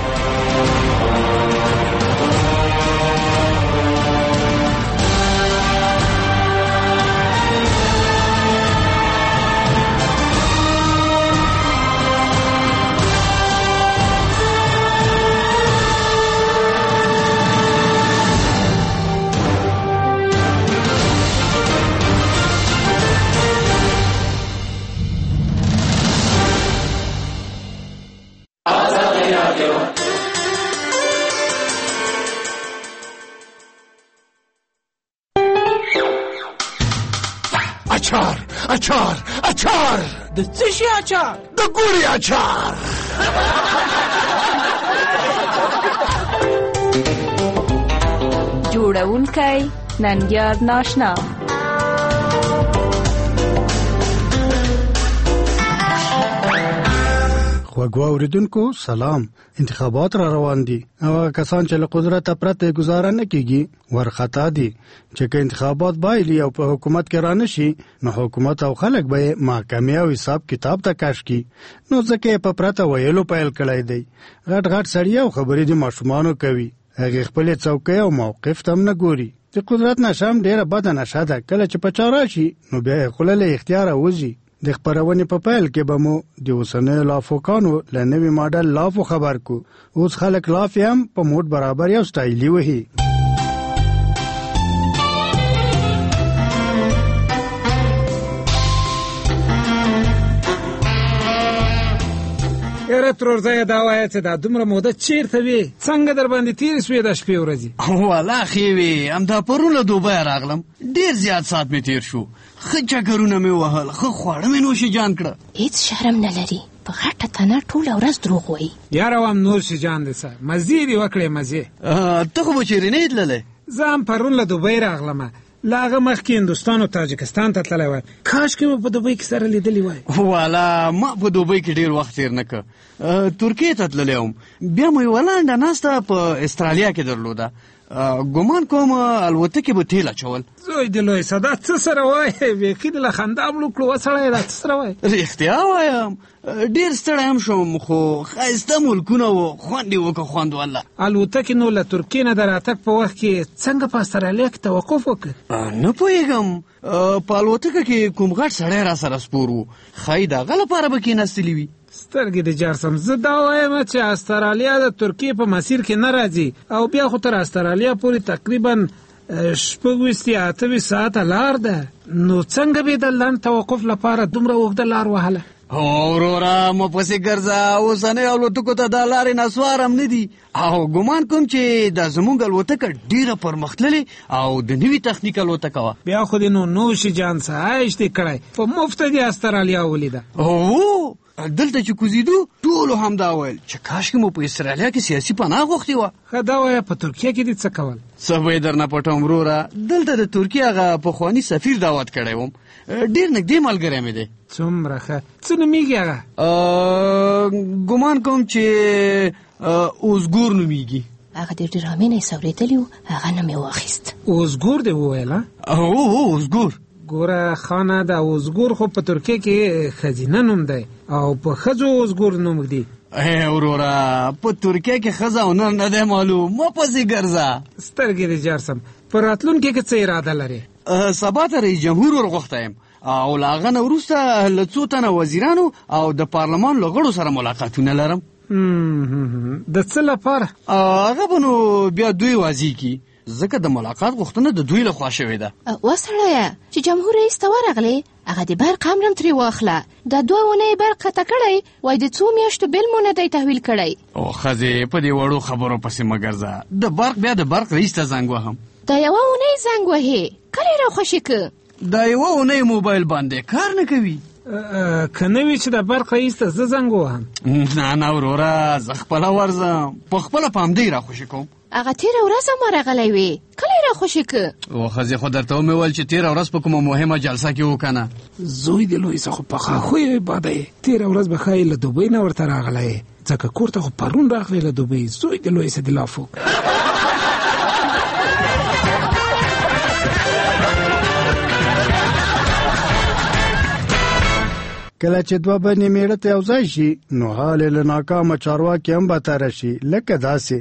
اچار د څه شي اچار؟ د ګوري اچار. جوړونکی ننګیار ناشنا. خوږو اوریدونکو سلام. انتخابات را روان دي او کسان چې له قدرت پرته گزاره نه کیږي ورخطا دي چې که انتخابات بایلي او په حکومت کې رانه شي نو حکومت او خلک به محکمې او حساب کتاب ته کش کی. نو ځکه په پرته ویلو پیل کړی دی. غټ سړی او خبرې دي ماشومانو کوي. هغه خپل څوکۍ او موقف تم نه ګوري. د قدرت نشم ډیره بد نشه ده. کله چې په چاره شي نو بیا خپل له اختیار وځي. د خبرونې په پیل کې به مو د اوسنیو لافوکانو له نوي ماډل لافو خبر کو. اوس خلک لاف هم په موټ برابر یو سټایلی وهي. یاره ترورځه دا وایه چې دا دومره موده چیرته وې؟ څنګه در باندې تېرې سوې دا شپې ورځې؟ والله ښې وې. همدا پرون له دوبۍ راغلم. ډېر زیات ساعت مې تېر شو. ښه چکرونه مې وهل. ښه خواړه مې نوشي جان کړه. هېڅ شرم نه لري. په غټه تنه ټوله ورځ دروغ وایي. یاره وام نور شي جان دی سه. مزې دې وکړې مزې. ته خو به چېرې نه یې تللی؟ زه هم پرون له دوبۍ راغلم. له هغه مخکې هندوستان او تاجکستان ته تللی وای. کاشکې مو په دوبۍ کې سره لیدلي وای. والا ما په دوبۍ کې ډېر وخت تېر نه کړ. ترکیې ته تللی وم. بیا مو یوه لنډه ناسته په استرالیا کې درلوده. ګمان کوم الوتکې به تیل اچول. زوی دې لوی څه دا څه سره وایې؟ بیخي دې له خندا مړ کړو. وسړی دا څه سره وایې؟ رښتیا وایم ډېر ستړی هم شوم خو ښایسته ملکونه وو. خوند یې وکړه خوند والله. الوتکې نو له ترکیې نه د راتګ په وخت کې څنګه په استرالیا کې توقف وکړ؟ نه پوهېږم. په الوتکه کې کوم غټ سړی را سره سپور و. ښایي د هغه لپاره به کېناستلي وي. سترګې دې جار سم. زه دا وایم چې استرالیا د ترکیې په مسیر کې نه راځي او بیا خو تر استرالیا پورې تقریبا 28 ساعته لار ده. نو څنګه به د لنډ توقف لپاره دومره اوږده لار وهله؟ وروره مو پسې ګرځه. اوسنیو الوتکو ته دا لارې نسوار هم نه دي او ګمان کوم چې دا زموږ الوتکه ډېره پرمختللې او د نوي تخنیک الوتکه وه. بیا خو دې نو نوشي جان څه عیش دې کړی. په مفته دې استرالیا ولیده. دلته چې کوزیدو ټولو هم دا ویل چې کاشکې مو په استرالیا کې سیاسي پناه غوښتې وه. ښه دا وایه په ترکیه کې دې څه کول؟ څه به یې درنه پټوم وروره. دلته د ترکیې هغه پخواني سفیر دعوت کړی وم. ډېر نږدې ملګری مې دی. څومره ښه. څه نومېږي هغه؟ ګمان کوم چې اوزګور نومېږي. هغه د ډرامې نه یې اورېدلي وو. هغه نوم یې واخیست. اوزګور دې وویل؟ اوزګور. ګوره خانه د اوزګور خو په ترکیه کې ښځینه نوم دی او په ښځو اوزګور نوم دی. وروره په ترکیه کې ښځه او نر نه دی معلوم. مه پسې ګرځه. سترګې دې جار سم. په راتلونکي کې څه اراده لرې؟ سبا ته رئیس جمهور ورغوښتی یم او له هغه نه وروسته له څو تنه وزیرانو او د پارلمان له غړو سره ملاقاتونه لرم. د څه لپاره؟ هغه به نو بیا دوی واضح کړي ځکه د ملاقات غوښتنه د دوی له خوا شوې ده. وسړیه چې جمهور رئیس ته ورغلې هغه د برق هم ترې واخله. د 2 اونۍ برق قطع کړی وای. د 2 میاشتو بیل مو نه دی تحویل کړی. او ښځې په دې وړو خبرو پسې مه ګرځه. د برق بیا د برق رئیس ته زنګ وهم. دا 1 اونۍ زنګ وهې. کله یې راخوشي که؟ دا 1 اونۍ موبایل باندې کار نه کوي. که نه وي چې د برق رئیس ته زه زنګ وهم؟ نه وروره زه خپله ورځم. په خپله په همدې راخوشي کوم. هغه تېره ورځ هم ورغلی وې. کله یې راخوشي که؟ ښځې خو درته ومې ویل چې تېره ورځ په کومه مهمه جلسه کې و که نه. زوی دې لوی څه خو په خواخویو باده یې. تېره ورځ به ښایي له دوبۍ نه ورته راغلی یې ځکه کور ته خو پرون راغلی له دوبۍ زوی د لوی صدلافو. کله چې دوه بنې میړه ته یو ځای شي نو حال له ناکامه چارواکي هم بدتره شي لکه داسې.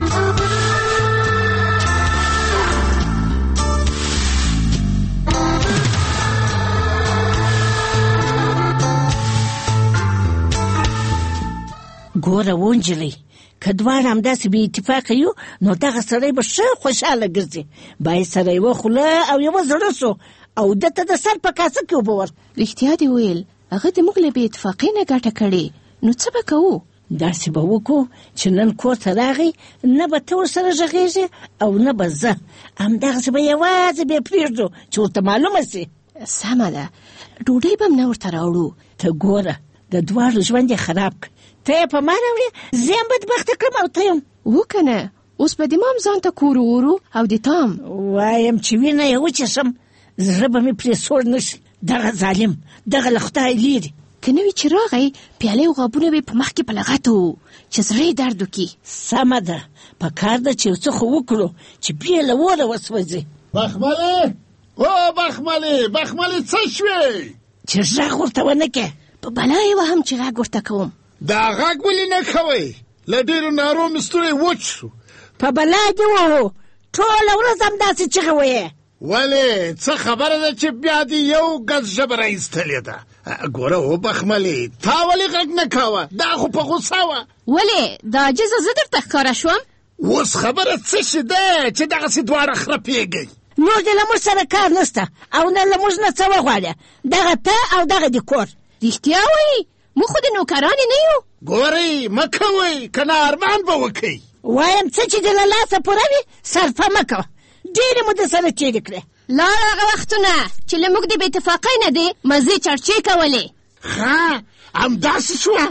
ګوره ونجلۍ که دواړه همداسې بې اتفاقه یو نو دغه سړی به ښه خوشحاله ګرځي. باید سره یوه خوله او یوه زړه سو او ده ته د سر په کاسه کې اوبه ور. رښتیا دې ویل هغه د موږ له بې اتفاقۍ نه ګټه کړې نو څه به کوو؟ داسې به وکړو چې نن کور ته راغی نه به ته ورسره غږېږې او نه به زه، همدغسې به یوازې بیا پرېږدو چې ورته معلومه سي. سمه ده، ډوډۍ به هم نه ورته راوړو. ته ګوره د دواړو ژوند یې خراب کړ، ته یې په ما راوړې زه یم بدبخته کړم او ته یم وکنه. اوس به د مام ځان ته کور ورو او د تام وایم چې وینه یې وچشم زړه به مې پرې سوړ نه شي. دغه ظالم دغه له خدای لیرې که نه وي چې راغی پیالې او غابونه به په مخ کې په لغته و چې زړه یې درد وکړي. سمه ده، په کار ده چې یو څه خو وکړو چې بیا له وره وسوځي. بخملې او بخملې څه شوې چې غږ ورته ونه کې؟ په بلا یې وهم چې غږ ورته کوم. دا غږ ولې نه کوئ؟ له ډېرو نارو مې ستوری وچ شو. په بلا دې وهو ټوله ورځ همداسې چغې ویې. ولې څه خبره ده چې بیا دې یو ګز ژبه راایستلې ده؟ ګوره او بخملې تا ولې غږ نه کوه؟ دا خو په غوسه وه. ولې دا عاجزه زه درته ښکاره شوم؟ اوس خبره څه شي ده چې دغسې دواړه خرپېږئ؟ نور دې له موږ سره کار نشته او نه له موږ نه څه وغواړه، دغه ته او دغه د کور. رښتیا وایي موږ خو د نوکرانې نه یو. ګورئ مه کوئ که نه ارمان به وکئ. وایم څه چې دې له لاسه پوره وي صرفه مه کوه، ډېرې مو درسره تېرې کړې. لاړ هغه وختونه چې له موږ د بې اتفاقۍ نه دې مزې چرچې کولې. ښه همداسې شوه؟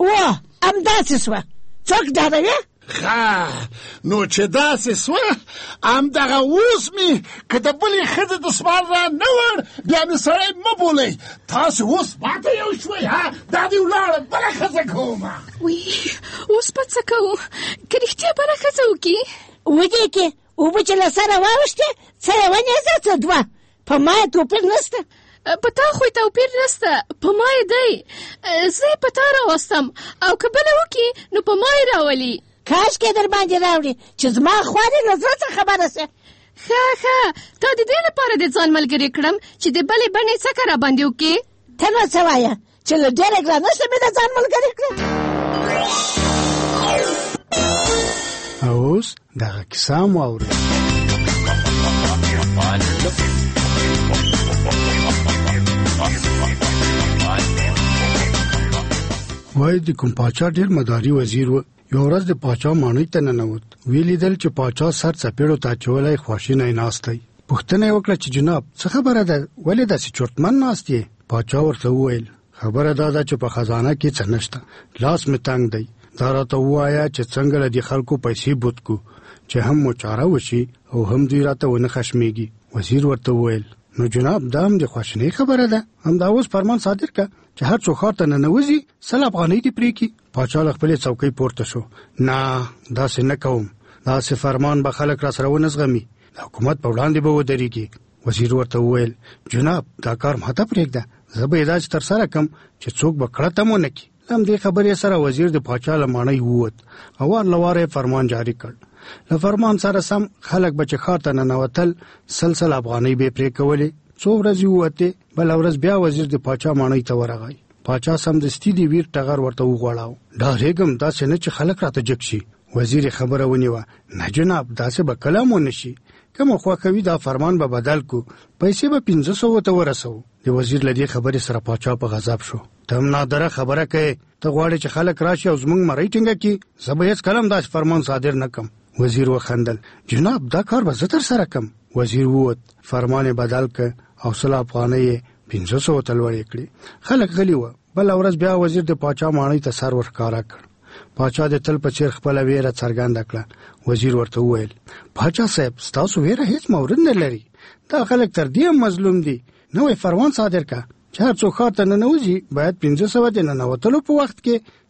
همداسې شوه. څوک ډاروې؟ ښه نو چې داسې سوه همدغه اوس مې که د بلې ښځې دسمال را نه وړ بیا مې سړی مه بولئ. تاسې اوس ماته یو شوئ دا دې ولاړه بله ښځه کومه. وی اوس به څه کوو که رښتیا بله ښځه وکړي؟ ودې کې اوبه چې له سره واوښتې څه یې ونیزه څه دوه، په ما یې توپیر نشته. په تا خو یې توپیر نشته، په ما یې دی. زه یې په تا راوستم او که بله وکړي نو په ما یې راولي. کاشکې در باندې راوړي چې زما خوا دې له زړه څه خبره سه. ښه تا د دې لپاره د ځان ملګري کړم چې د بلې بڼې څکه را باندې وکړې. ته نو څه وایه چې له ډېره ګرانه شه مې د ځان ملګري کړم. اوس دغه کیسه هم واورئ. وایي د کوم پاچا ډېر مداري وزیر و. یو ورځ د پاچا ماڼۍ ته ننوت. ویې لیدل چې پاچا سر څپېړو ته اچولی خواشینی ناست دی. پوښتنه یې وکړه چې جناب څه خبره ده، ولې داسې چورتمن ناست یې؟ پاچا ورته وویل خبره دا ده چې په خزانه کې څه نشته، لاس مې تنګ دی. دا راته ووایه چې څنګه له دې خلکو پیسې بوت کو چې هم مو چاره وشي او هم دوی راته ونه خشمېږي. وزیر ورته وویل نو جناب دا هم د خواشینۍ خبره ده، همدا اوس فرمان صادر که چې هر څوک ښار ته ننوځي 100 افغانۍ دې پرېږدي. پاچا له خپلې څوکۍ پورته شو. نه داسې نه کوم، داسې فرمان به خلک را سره ونه زغمي، د حکومت په وړاندې به ودرېږي. وزیر ورته وویل جناب دا کار ماته پرېږده، زه به یې داسې ترسره کړم چې څوک به کړه تم ونه کړي. همدې خبرې سره وزیر د پاچا له ماڼۍ ووت او وار له واره فرمان جاري کړ. له فرمان سره سم خلک به چې ښار ته ننوتل 100 افغانۍ به یې پرې کولې. څو ورځې ووتې، بله ورځ بیا وزیر د پاچا ماڼۍ ته ورغی. پاچا سمدستي د ویر ټغر ورته وغوړاو. ډارېږم داسې نه چې خلک راته جګ شي. وزیر خبره ونیوه نه جناب داسې به کله مو نه شي، کومه خوښوي دا فرمان به بدل کو، پیسې به 500 ته ورسو. د وزیر له دې خبرې سره پاچا په غضب شو. ته هم نادره خبره کوې، ته غواړې چې خلک راشي او زموږ مرۍ ټینګه کړي، زه به هېڅ کله هم داسې فرمان صادر نه کړم. وزیر وخندل جناب دا کار به زه ترسره کړم. وزیر ووت، فرمان یې بدل کړ او 100 افغانۍ یې 500 ته لوړې کړې. خلک غلي وه. بله ورځ بیا وزیر د پاچا ماڼۍ ته سر ورښکاره کړ. پاچا د تل په څېر خپله ویره څرګنده کړه. وزیر ورته وویل پاچا صاحب ستاسو ویره هېڅ مورد نه لري، دا خلک تر دې هم مظلوم دي. نوی فرمان صادر کړه چې هر څوک ښار ته ننوځي باید 500 د ننوتلو په وخت کې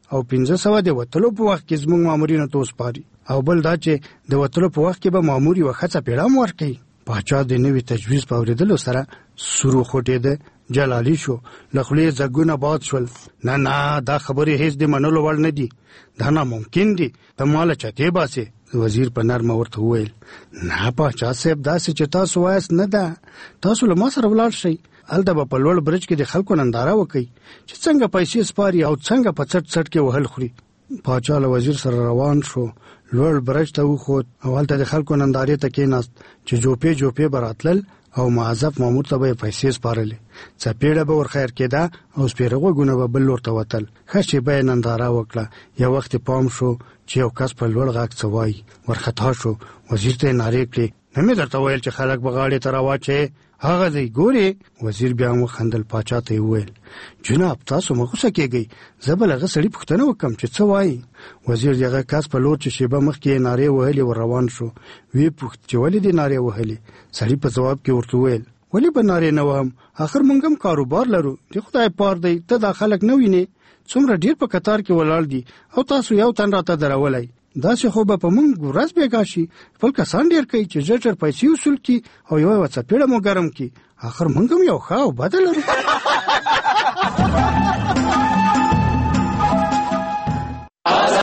او 1500 د وتلو په وخت کې زموږ مامورینو ته وسپاري او بل دا چې د وتلو په وخت کې به ماموري وخته پیړام ورکړي. پاچا د نوې تجویز په اوریدلو سره سرو خوټې د جلالی شو، لخلې زګونه باد شول. نه دا خبرې هیڅ د منلو وړ نه دي، دا ناممکن دي، ته مال چته باسي. وزیر په نرمه ورته وویل نه پاچا صاحب داسې چې تاسو وایس نه ده، تاسو له ما سره ولاړ شئ، هلته به په لوړ برج کې د خلکو ننداره وکړي چې څنګه پیسې سپاري او څنګه په څټ څټ کې وهل خوري. پاچا له وزیر سره روان شو، لوړ برج ته وخوت او هلته د خلکو نندارې ته کېناست چې جوپې براتلل او معذب مامور ته به پیسې سپارلې. څپېړه به ورخیر کېده او سپېره غوږونه به بل لور ته وتل. ښه شېبه یې ننداره وکړه. یو وخت پام شو چې یو کس په لوړ غږ څه وایي. ورخطا شو، وزیر ته یې نارې کړې نه مې درته ویل چې خلک به غاړې ته راواچوې، هغه دی ګورې. وزیر بیا هم وخندل، پاچا ته یې وویل جناب تاسو مه غوسه کېږئ، زه به له هغه سړي پوښتنه وکړم چې څه وایي. وزیر د هغه کس په لور چې شېبه مخکې یې نارې وهلې ور روان شو، ویې پوښت چې ولې دې نارې وهلې. سړي په ځواب کې ورته وویل ولې به نارې نه وهم، آخر موږ هم کاروبار لرو، د خدای پار دی ته دا خلک نه وینې څومره ډېر په قطار کې ولاړ دي او تاسو یو تن راته درولی. داسې خو به په موږ ورځ بېګا شي، خپل کسان ډېر کوي چې ژر پیسې وصول کړي او یوه څپېړه مو ګرم کړي، آخر موږ هم یو ښه او بده لرو.